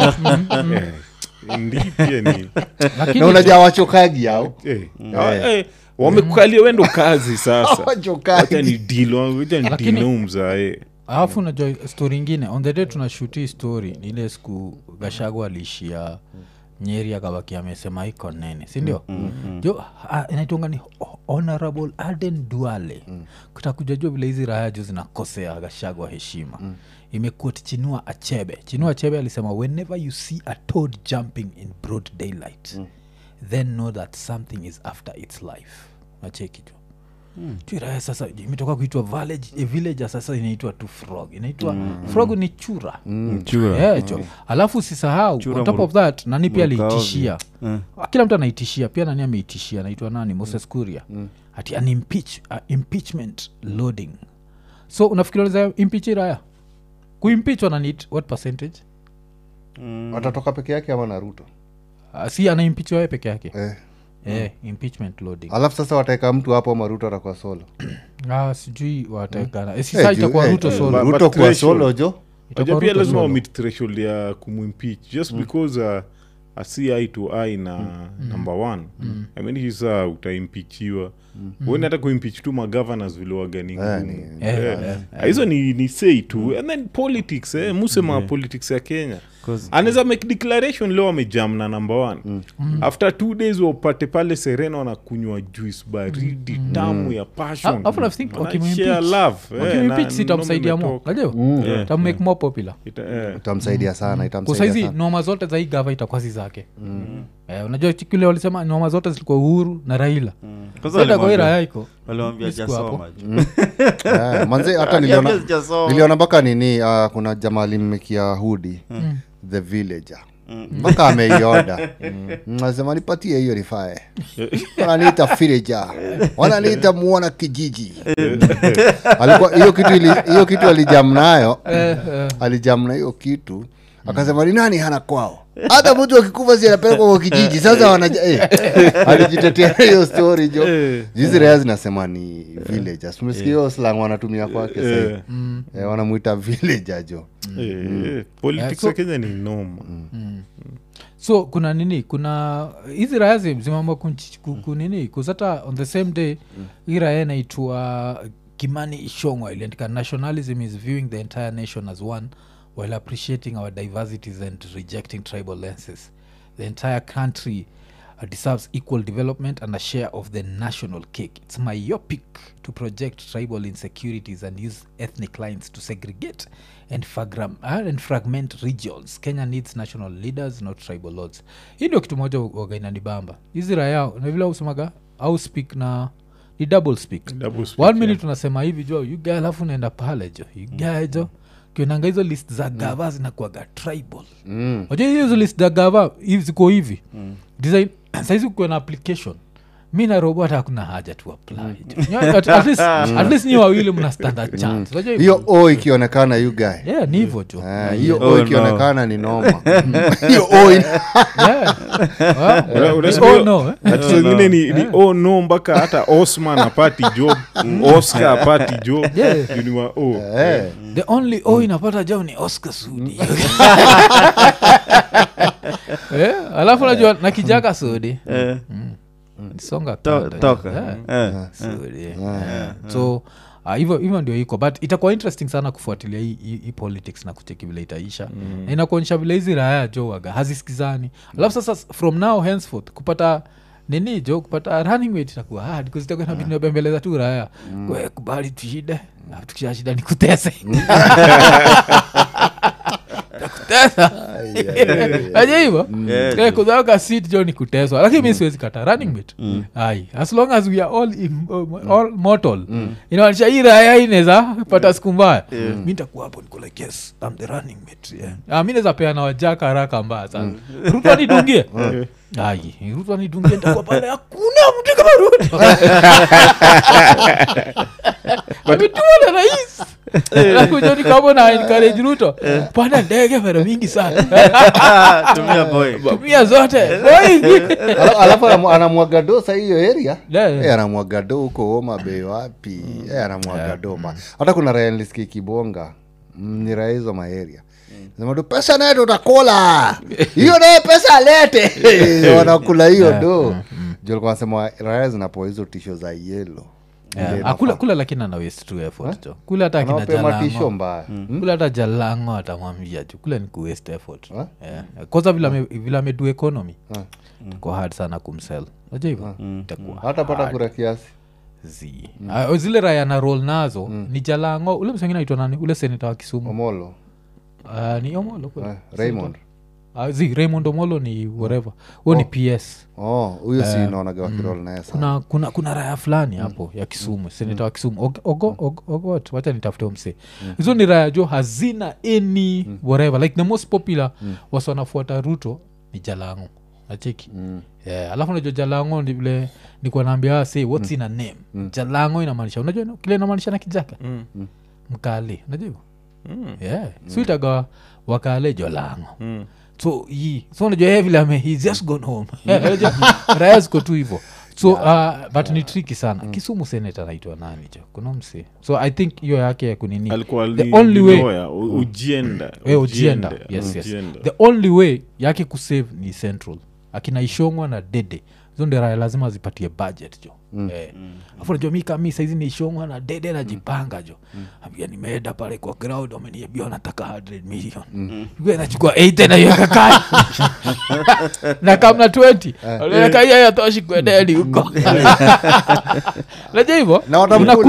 Ndipia ni. Na unajua wachokagi hao. Wamekukalia wendo kazi sasa. Wachokagi. Acha ni dilomza Alafu unajua story ingine on the day tunashuti story ni ile siku Gachagua alishia Nyeri akabaki amesema iko nene, si ndio? Jo inaitwa ni Honorable Aden Duale. Kutakuja jua vile hizi raia juu zinakosea Gachagua heshima. Imekuwa Chinua Achebe alisema whenever you see a toad jumping in broad daylight then know that something is after its life. Nacheki tu. Chura sasa imetoka kuitwa village sasa inaitwa tu frog. Inaitwa frog ni chura. Chura. Alafu usisahau on top of that nani pia aliitishia. Kila mtu anaitishia pia nani ameitishia anaitwa nani Moses Kuria. Ati an impeachment loading. So unafikiria za impeach raya? Kuimpeach wana need what percentage? Watatoka peke yake ama na Ruto? Si ana impeach wewe peke yake. Impeachment loading. Alafu sasa wataeka mtu hapo Maruto atakuwa solo. Sijui wataekana. Sasa itakuwa Ruto solo. Ruto kwa solo jo. Itakuwa pia lazima umit threshold ya kumimpeach just because see eye to eye na number 1. I mean hisa utaimpeachiwa. Wewe hata kuimpeach tu magovernors vile wagani ngumu. Hizo ni say tu and then politics musema politics ya Kenya. Anaweza make declaration leo amejam na number 1. After 2 days wapate pale Serena wanakunywa juice baridi tamu ya passion. I think wakimimpeach sitamsaidia mo. Unajua? Tam make more popular. Itamsaidia sana, Kwa hizi noma zote za hii gava itakuwa zake. Unajua kile walisema noma zote zilikuwa Uhuru na Raila. Sasa kwa ira yako waliwaambia jasoma. Manze hata niliona mpaka nini kuna jamaa alimmekia hoodie the villager. Mpaka ameioda. Nasema nipatie hiyo rifae. Wananiita villager. Wananiita muona kijiji. Alikuwa hiyo kitu alijamnayo. Alijamna hiyo kitu. Akasema ni nani hana kwao? Hata mtu akikufa si anapelekwa kwa kijiji. Sasa wanaja alijitetea hiyo story jo. Hizi raya zinasema ni villagers. Umesikia hiyo slang wanatumia kwake sasa. Wanamuita villager jo. Politics ya Kenya ni noma. So kuna nini? Kuna hizi raya zimambo kunini? Kuzata on the same day hii raya inaitwa Kimani Ichung'wah iliandika nationalism is viewing the entire nation as one while appreciating our diversities and rejecting tribal lenses. The entire country deserves equal development and a share of the national cake. It's myopic to project tribal insecurities and use ethnic lines to segregate and fragment regions. Kenya needs national leaders, not tribal lords. Hii ndio kitu moja wagainanibamba. Hizi raya na vile usemaga au speak na ni double speak. 1 minute tunasema hivi jo, you guy alafu unaenda pale jo. You guy jo kionanga hizo list za gava zinakuwaga tribal. Wajua hizo list za gava hivi ziko hivi. Design saizi ukiwa na application mi na robot hakuna haja tu apply. At least ni wawili mna standard chance. Hiyo o ikionekana you guy. Ni hivyo tu. Hiyo o ikionekana ni noma. Hiyo o Hata wengine ni no mpaka hata Osman apati job, Oscar apati job. Yuniwa the only inapata job ni Oscar Sudi. Alafu najua na kijaka Sudi. Songa toka. So hivyo ndio iko, but itakuwa interesting sana kufuatilia hii politics na kucheki vile itaisha. Na inakuonyesha vile hizi raya jo waga hazisikizani. Alafu sasa from now henceforth kupata nini jo kupata running mate itakuwa hard because itakuwa inabidi nibembeleza tu raya. Kwa kubali tushide, tukisha shida nikutese. Kutesa. aje hivyo kudhaka seat jo ni kuteswa lakini mimi siwezi kata running mate ai as long as we are all mortal inaonyesha hii raya inaweza pata siku mbaya mimi nitakuwa hapo niko like yes I'm the running mate mimi naweza pea na wajaka haraka mbaya sana Ruto nidungie ai Ruto nidungie nitakuwa pale hakuna mtu kama Ruto ametuona rais nakuja nikapo na encourage Ruto panda ndege mara mingi sana tumia zote alafu anamwaga do sa hiyo area anamwaga do huko Homa Bay wapi anamwaga do hata kuna raia nilisikia kibonga ni raia hizo ma area sema do pesa nayo utakola hiyo nayo pesa lete wanakula hiyo do jua kwa sema raia zinapo hizo tisho za yellow kula lakini ana waste to effort jo kula hata kina Jalango mbaya kula hata Jalango atamwambia jo kula ni ku waste effort kwanza vile amedu economy kwa hard sana kumsell unajua hivyo itakuwa hata pata kura kiasi zile raya na roll nazo ni Jalango ule msengine anaitwa nani ule senator wa Kisumu Omolo ni Omolo Raymond Raymond Omolo ni whatever huo ni PS huyo si naona kwa kirol naye sana kuna raya fulani hapo ya Kisumu senator wa Kisumu ogo wacha nitafute mse hizo ni raya jo hazina any whatever like the most popular wasanafuata Ruto ni Jalango acheki alafu unajua Jalango ni vile niko naambia say what's in a name Jalango inamaanisha unajua kile inamaanisha na Kijaka mkale unajua suitaga wakale Jalango so unajua vile he's just gone home raya ziko tu hivyo so but ni tricky sana Kisumu senator anaitwa nani jo kuna mse so I think hiyo yake ya kunini the only way Ojienda yes the only way yake kusave ni Central akina Ishongwa na Dede hizo ndio raya lazima zipatie budget jo afu unajua mimi kama saizi ni Ishongwa na Dede najipanga jo ambia nimeenda pale kwa ground wameniambia nataka 100 million wewe nachukua 8 na hiyo kakai na kama 20 ile kai ya toshi kwendeli huko unajua hivyo na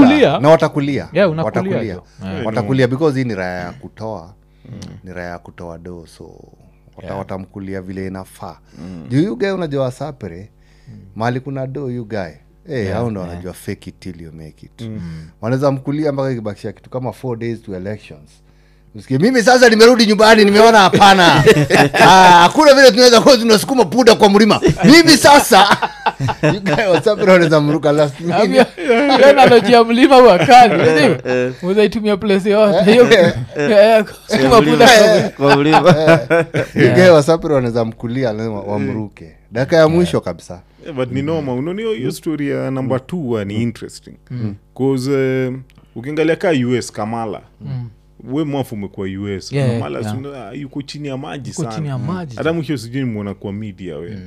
watakulia because hii ni raya ya kutoa ni raya ya kutoa do so watamkulia vile inafaa juu you guy unajua sapere mali kuna do you guy hao ndo wanajua fake it till you make it wanaweza mkulia mpaka ikibakisha kitu kama 4 days to elections usikie mimi sasa nimerudi nyumbani nimeona hapana hakuna vile tunaweza kwa tunasukuma puda kwa mlima mimi sasa you guy wasapere wanaweza mruka last minute tena anajia mlima wakali unaitumia place yote hiyo sukuma puda kwa mlima you guy wasapere wanaweza mkulia lazima wamruke dakika ya mwisho kabisa but ni normal unonio hiyo story ya number 2 ni interesting cause ukiangalia ka US Kamala we mwafu umekuwa US Kamala yuko chini ya maji sana hata mwisho sijui nimeona kwa media we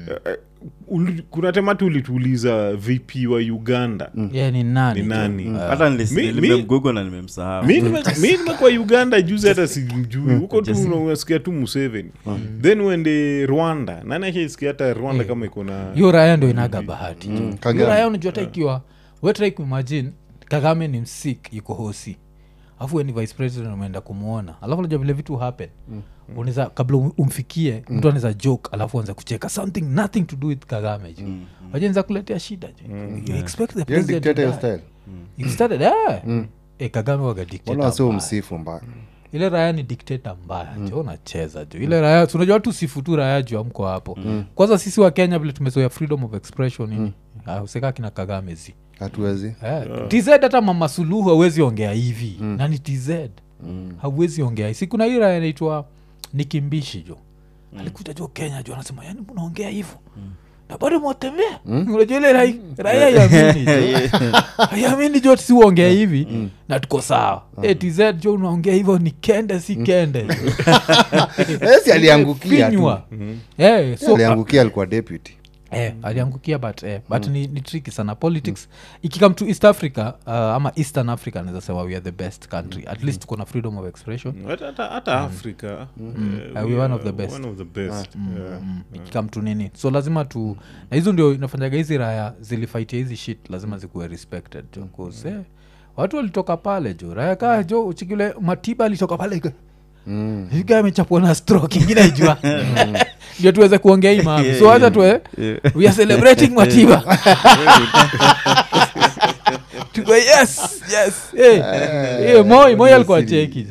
kuna tema tu ulituuliza VP wa Uganda ni nani hata nilimemgogo na nimemsahau mimi nimekuwa Uganda juzi hata sijui huko tu unasikia tu Museveni then wende Rwanda nani akisikia hata Rwanda kama iko na hiyo raya ndio inaga bahati hiyo raya unajua hata ikiwa we try to imagine Kagame ni msik yuko hosi afu ni vice president umeenda kumuona alafu unajua vile vitu happen unaweza kabla umfikie mtu anaweza joke alafu anza kucheka something nothing to do with Kagame wajenza kuletea shida you expect the president dictator style you started Kagame waga dictator wala sio msifu mbaya ile raya ni dictator mbaya jo unacheza jo ile raya unajua watu sifu tu raya jo amko hapo kwanza sisi wa Kenya vile tumezoea freedom of expression useka kina Kagame hatuwezi TZ hata Mama Suluhu hawezi ongea hivi na ni TZ hawezi ongea si kuna ira inaitwa Nikimbishi jo alikuja jo Kenya jo anasema yani unaongea hivyo na bado mwatembea unajua ile raia yamini jo si uongea hivi na tuko sawa TZ jo unaongea hivyo ni kende si kende si aliangukia tu so aliangukia alikuwa deputy aliangukia but ni tricky sana politics ikikam to East Africa ama Eastern Africa naweza sema we are the best country at least tuko na freedom of expression hata Africa we are one of the best ikikam to nini so lazima tu na hizo ndio inafanyaga hizi raya zilifight hizi shit lazima zikuwe respected jo cause watu walitoka pale jo raya kaa jo uchikile Matiba alitoka pale Huyu guy amechapwa na stroke ingine ijua ndio tuweze kuongea hii mambo so hata tuwe we are celebrating Matiba tuko yes Moi alikuwa cheki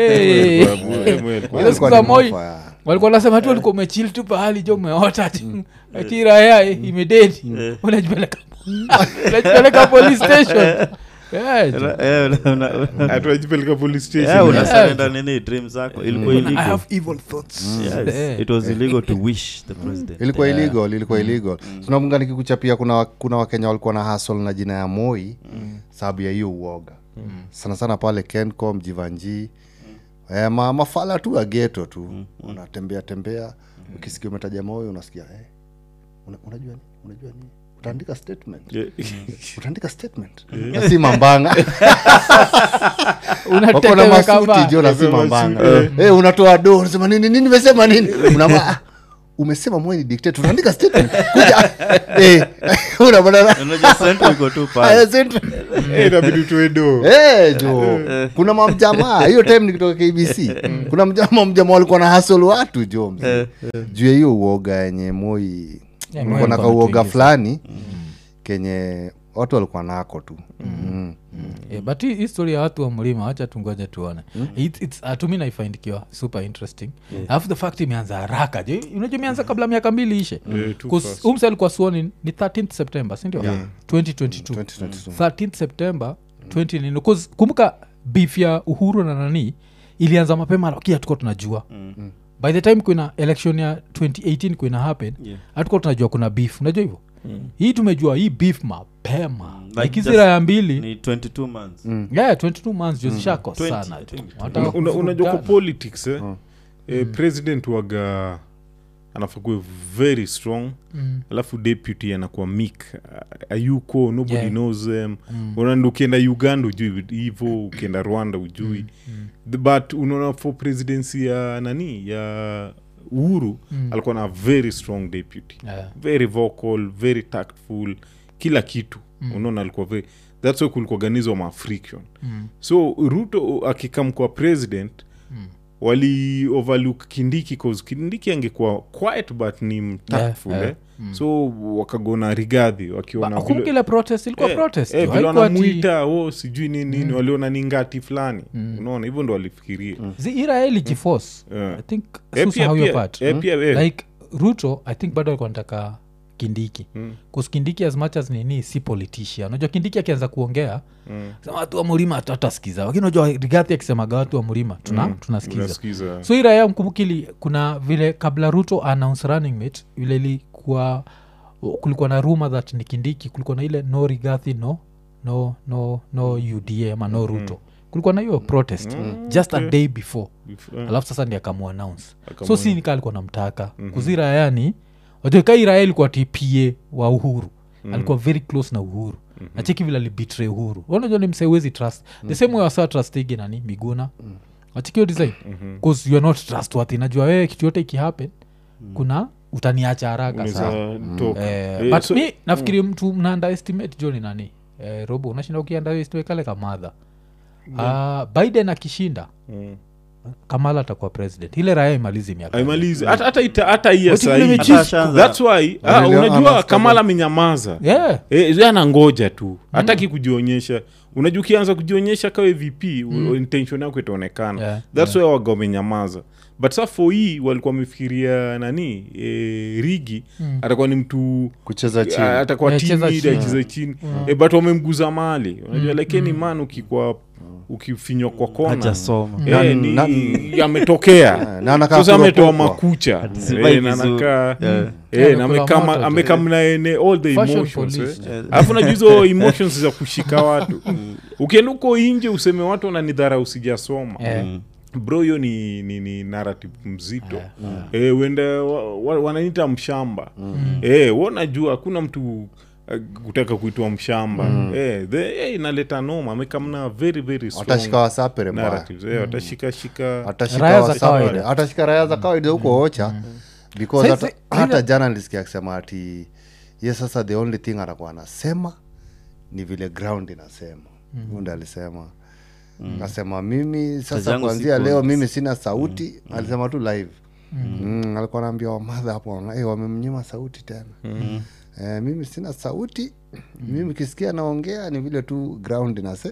Moi walikuwa nasema tu walikuwa umechill tu pahali jo umeota akira ya imedate unajipeleka police station atwajipeleka police station unasurrender nini dreams zako ilikuwa illegal. I have evil thoughts. Yes. It was illegal to wish the president. Ilikuwa illegal. Tunamunga nikikuchapia kuna Wakenya walikuwa na hustle na jina ya Moi sababu ya hiyo uoga. Sana pale Kencom Jivanji. Mafala tu ya ghetto tu. Unatembea ukisikia umetaja Moi unasikia unajua nini? Utaandika statement. Na si mambanga. Unatetea na masuti jo na si mambanga. Unatoa do unasema nini nimesema nini? Umesema Moi ni dictator. Unaandika statement. Kuja. Unajua central iko tu pale. Inabidi tuwe do. Jo. Kuna mamjamaa hiyo time nikitoka KBC. Kuna mjamaa walikuwa na hustle watu jo. Juu hiyo uoga yenye Moi kuna kauoga fulani kenye watu walikuwa nako tu. But hii story ya watu wa mlima acha tungoje tuone. It's to me I find it super interesting. After the fact imeanza haraka. Unajua imeanza kabla miaka 2 ishe. Cuz umsel kwa suoni ni 13th September, si ndio? 2022. 13th September 2019. Cuz kumbuka beef ya Uhuru na nani ilianza mapema lakini hatukuwa tunajua. By the time kuna election ya 2018 kuna happen hatukuwa tunajua kuna beef. Unajua hivyo? Hii tumejua hii beef mapema. Like zira ya 2 ni 22 months. 22 months just shako sana. Unajua kwa politics president waga anafakua very strong. Alafu deputy anakuwa meek. Ayuko nobody knows them. Ukienda Uganda ujui hivyo, ukienda Rwanda ujui. But unaona for presidency ya nani ya Uhuru alikuwa na very strong deputy. Very vocal, very tactful, kila kitu. Unaona alikuwa very, that's why kulikuwa ganizo ma friction. So Ruto akikam kwa president wali overlook Kindiki cause Kindiki angekuwa quiet but ni tactful. So wakagona Rigathi wakiona vile kile protest ilikuwa protest vile wanamuita sijui nini waliona ni ngati fulani. Unaona hivyo ndo walifikiria Israeli jiforce. I think so how you part like Ruto I think bado alikuwa anataka Kindiki cause Kindiki as much as nini si politician. Unajua Kindiki akianza kuongea sema watu wa mlima hatasikiza, lakini unajua Rigathi akisema watu wa mlima tunasikiza. So Israeli mkumbukili kuna vile kabla Ruto announce running mate vile ilikuwa kulikuwa na rumor that ni Kindiki, kulikuwa na ile no Rigathi no UDA ama no Ruto. Kulikuwa na hiyo protest just a day before. Alafu sasa ndiye akamuannounce. So si nika alikuwa namtaka kuzira yani wajua kai Israel kwa TPA wa Uhuru alikuwa very close na Uhuru. Na cheki vile alibetray Uhuru. Unajua ni msewezi trust. The same way wasa trustigi nani Miguna. Achiki design because you are not trustworthy. Najua wewe kitu yote ikihappen kuna utaniacha haraka sana. But me nafikiri mtu mna underestimate John nani Robo unashinda ukiunderestimate kale kamadha. Biden akishinda Kamala atakuwa president. Ile raia imalize miaka. Imalize. Hata ESI. That's why unajua Kamala amenyamaza. Yeye anangoja tu. Hataki kujionyesha. Unajua ukianza kujionyesha kama VP intention yako itaonekana. That's why waga wamenyamaza. But sasa for hii walikuwa wamefikiria nani Rigi atakuwa ni mtu kucheza chini. Atakuwa cheza chini. But wamemguza mali. Unajua like any man ukifinywa kwa kona hajasoma yametokea sasa ametoa makucha na anakaa na amekamna all the emotions alafu na hizo emotions za kushika watu ukienda uko nje useme watu wananidhara usijasoma bro hiyo ni narrative mzito wenda wananiita mshamba wanajua hakuna mtu kutaka kuitwa mshamba inaleta noma amekamna very very strong atashika wasapere narratives atashika raya za kawaida huko ocha because hata jana nilisikia akisema ati yes sasa the only thing atakuwa anasema ni vile ground inasema ndio alisema Akasema mimi sasa kuanzia leo mimi sina sauti. Alisema tu live. Alikuwa anaambia wamadha hapo wamemnyima sauti tena. Mimi sina sauti. Mimi kisikia naongea ni vile tu ground inase.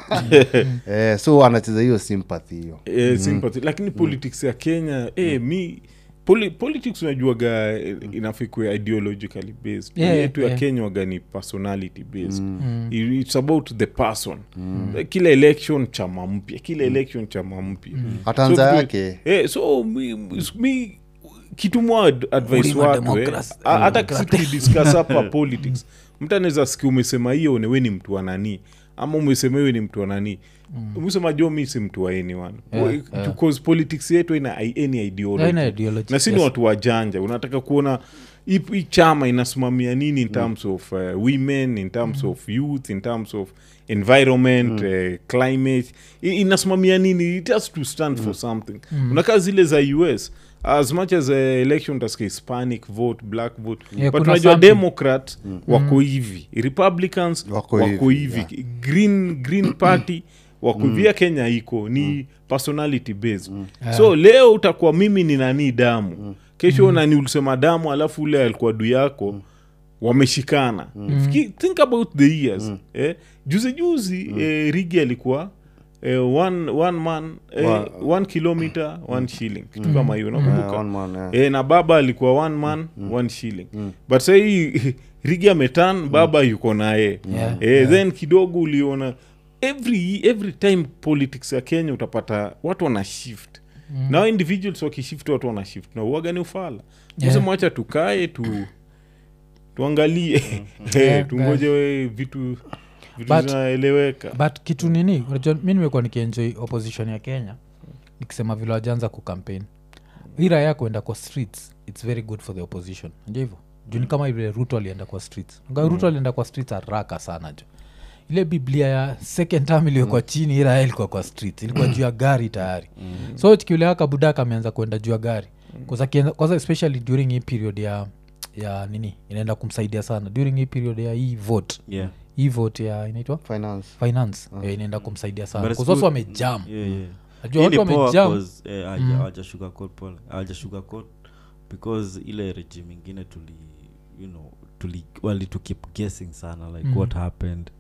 So anacheza hiyo sympathy hiyo. Sympathy. Lakini politics ya Kenya politics unajuaga inafikwe ideologically based. Yetu ya Kenya waga ni personality based. It's about the person. Kila election chama mpya. Hatanza yake. So me kitu mwa advice watu hata kisi discuss hapa politics. Mtu anaweza sikia umesema hiyo wewe ni mtu wa nani ama umesema wewe ni mtu wa nani. Umesema jo mimi si mtu wa anyone. Because politics yetu ina any ideology. Na sisi watu wajanja. Unataka kuona hii chama inasimamia nini in terms of women, in terms of youth, in terms of environment, climate. Inasimamia nini? It has to stand for something. Unakaa zile za US as much as election task Hispanic vote, black vote, but unajua Democrat wako hivi, Republicans wako hivi, Green Party wako hivi. Kenya iko ni personality based. So leo utakuwa mimi ni nani damu, kesho nani ulisema damu, alafu ule alikuwa du yako wameshikana. Think about the years. Juzi Rigi alikuwa 1 man 1 kilometer 1 shilling kitu kama hiyo nakumbuka. Na baba alikuwa 1 man 1 shilling. But say Rigi ametan baba yuko naye. Then kidogo uliona every time politics ya Kenya utapata watu wana shift. Now individuals wakishift watu wana shift. Na uaga ni ufala. Mwacha tukae tuangalie tungoje vitu zinaeleweka. But kitu nini unajua mimi nimekuwa nikienjoy opposition ya Kenya nikisema vile wajanza ku campaign ira yako kwenda kwa streets, it's very good for the opposition. Ndio hivyo juu ni kama ile Ruto alienda kwa streets. Ruto alienda kwa streets haraka sana jo. Ile Biblia ya second term ilikuwa chini, ira ilikuwa kwa streets, ilikuwa juu ya gari tayari. So kile akabudaka ameanza kwenda juu ya gari kwanza especially during hii period ya nini inaenda kumsaidia sana during hii period ya hii vote. Hii vote ya inaitwa finance. Inaenda kumsaidia sana kwa sababu wamejam. Najua watu wamejam. Hawajashuka court because ile regime nyingine to keep guessing sana like what happened.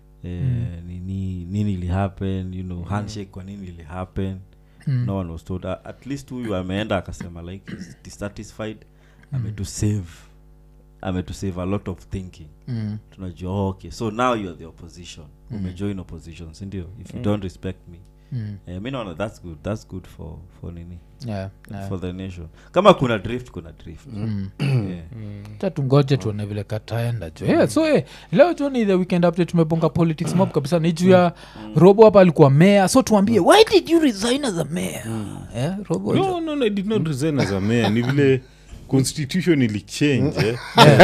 Nini ili happen, handshake kwa nini ili happen. No one was told. At least huyu ameenda akasema like he's dissatisfied. To save a lot of thinking. Tunajua okay, so now you are the opposition. Umejoin opposition, sindio? If you don't respect me, I know that's good for nini. For the nation. Kama kuna drift. Tungoje tuone vile kataenda jo. So leo jo ni the weekend update, tumebonga politics mob kabisa. Ni juu ya Robo hapa alikuwa mayor. So tuambie why did you resign as a mayor? Robo. No, I did not resign as a mayor. Ni vile constitution ili change.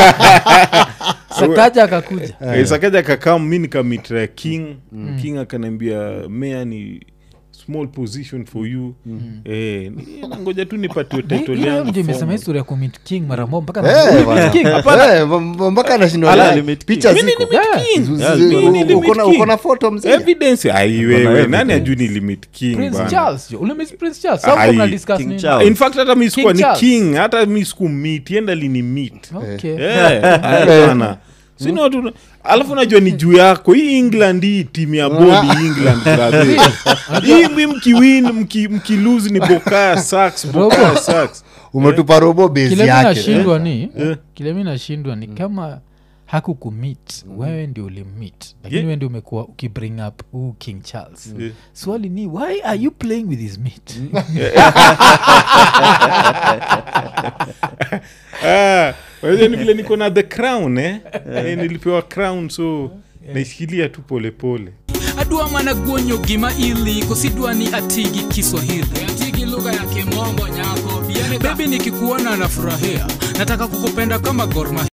Sakaja akakuja. Sakaja akakam mimi nikamitra King. King akaniambia mayor ni small position for you. Ngoja tu nipatiwe title yangu. Ndio nimesema historia ya kumit King mara moja mpaka King. Mpaka anashindwa picha ziko. Uko na photo mzee. Evidence wewe nani ajui ni limit King bana. Prince Charles ule Prince Charles sasa kuna discuss nini. In fact hata mimi sikuwa ni King, hata mimi siku meet yenda lini meet. Okay. Bana. Sino tu alafu najua ni juu yako hii England, hii timu ya boli England brother. Hii mkiwin mkilose ni Bokaya Sacks. Umetupa Robo base yake. Kile mimi nashindwa ni kama hakukumit wewe ndio ulimit, lakini wewe ndio umekuwa ukibring up King Charles. Swali ni why are you playing with his meat? Wewe ni vile niko na the crown nilipewa crown so naishikilia tu pole pole. Adua mana guonyo gima ili kusidwa ni atigi Kiswahili. Atigi lugha ya Kimombo nyako. Baby nikikuona nafurahia. Nataka kukupenda kama Gor Mahia.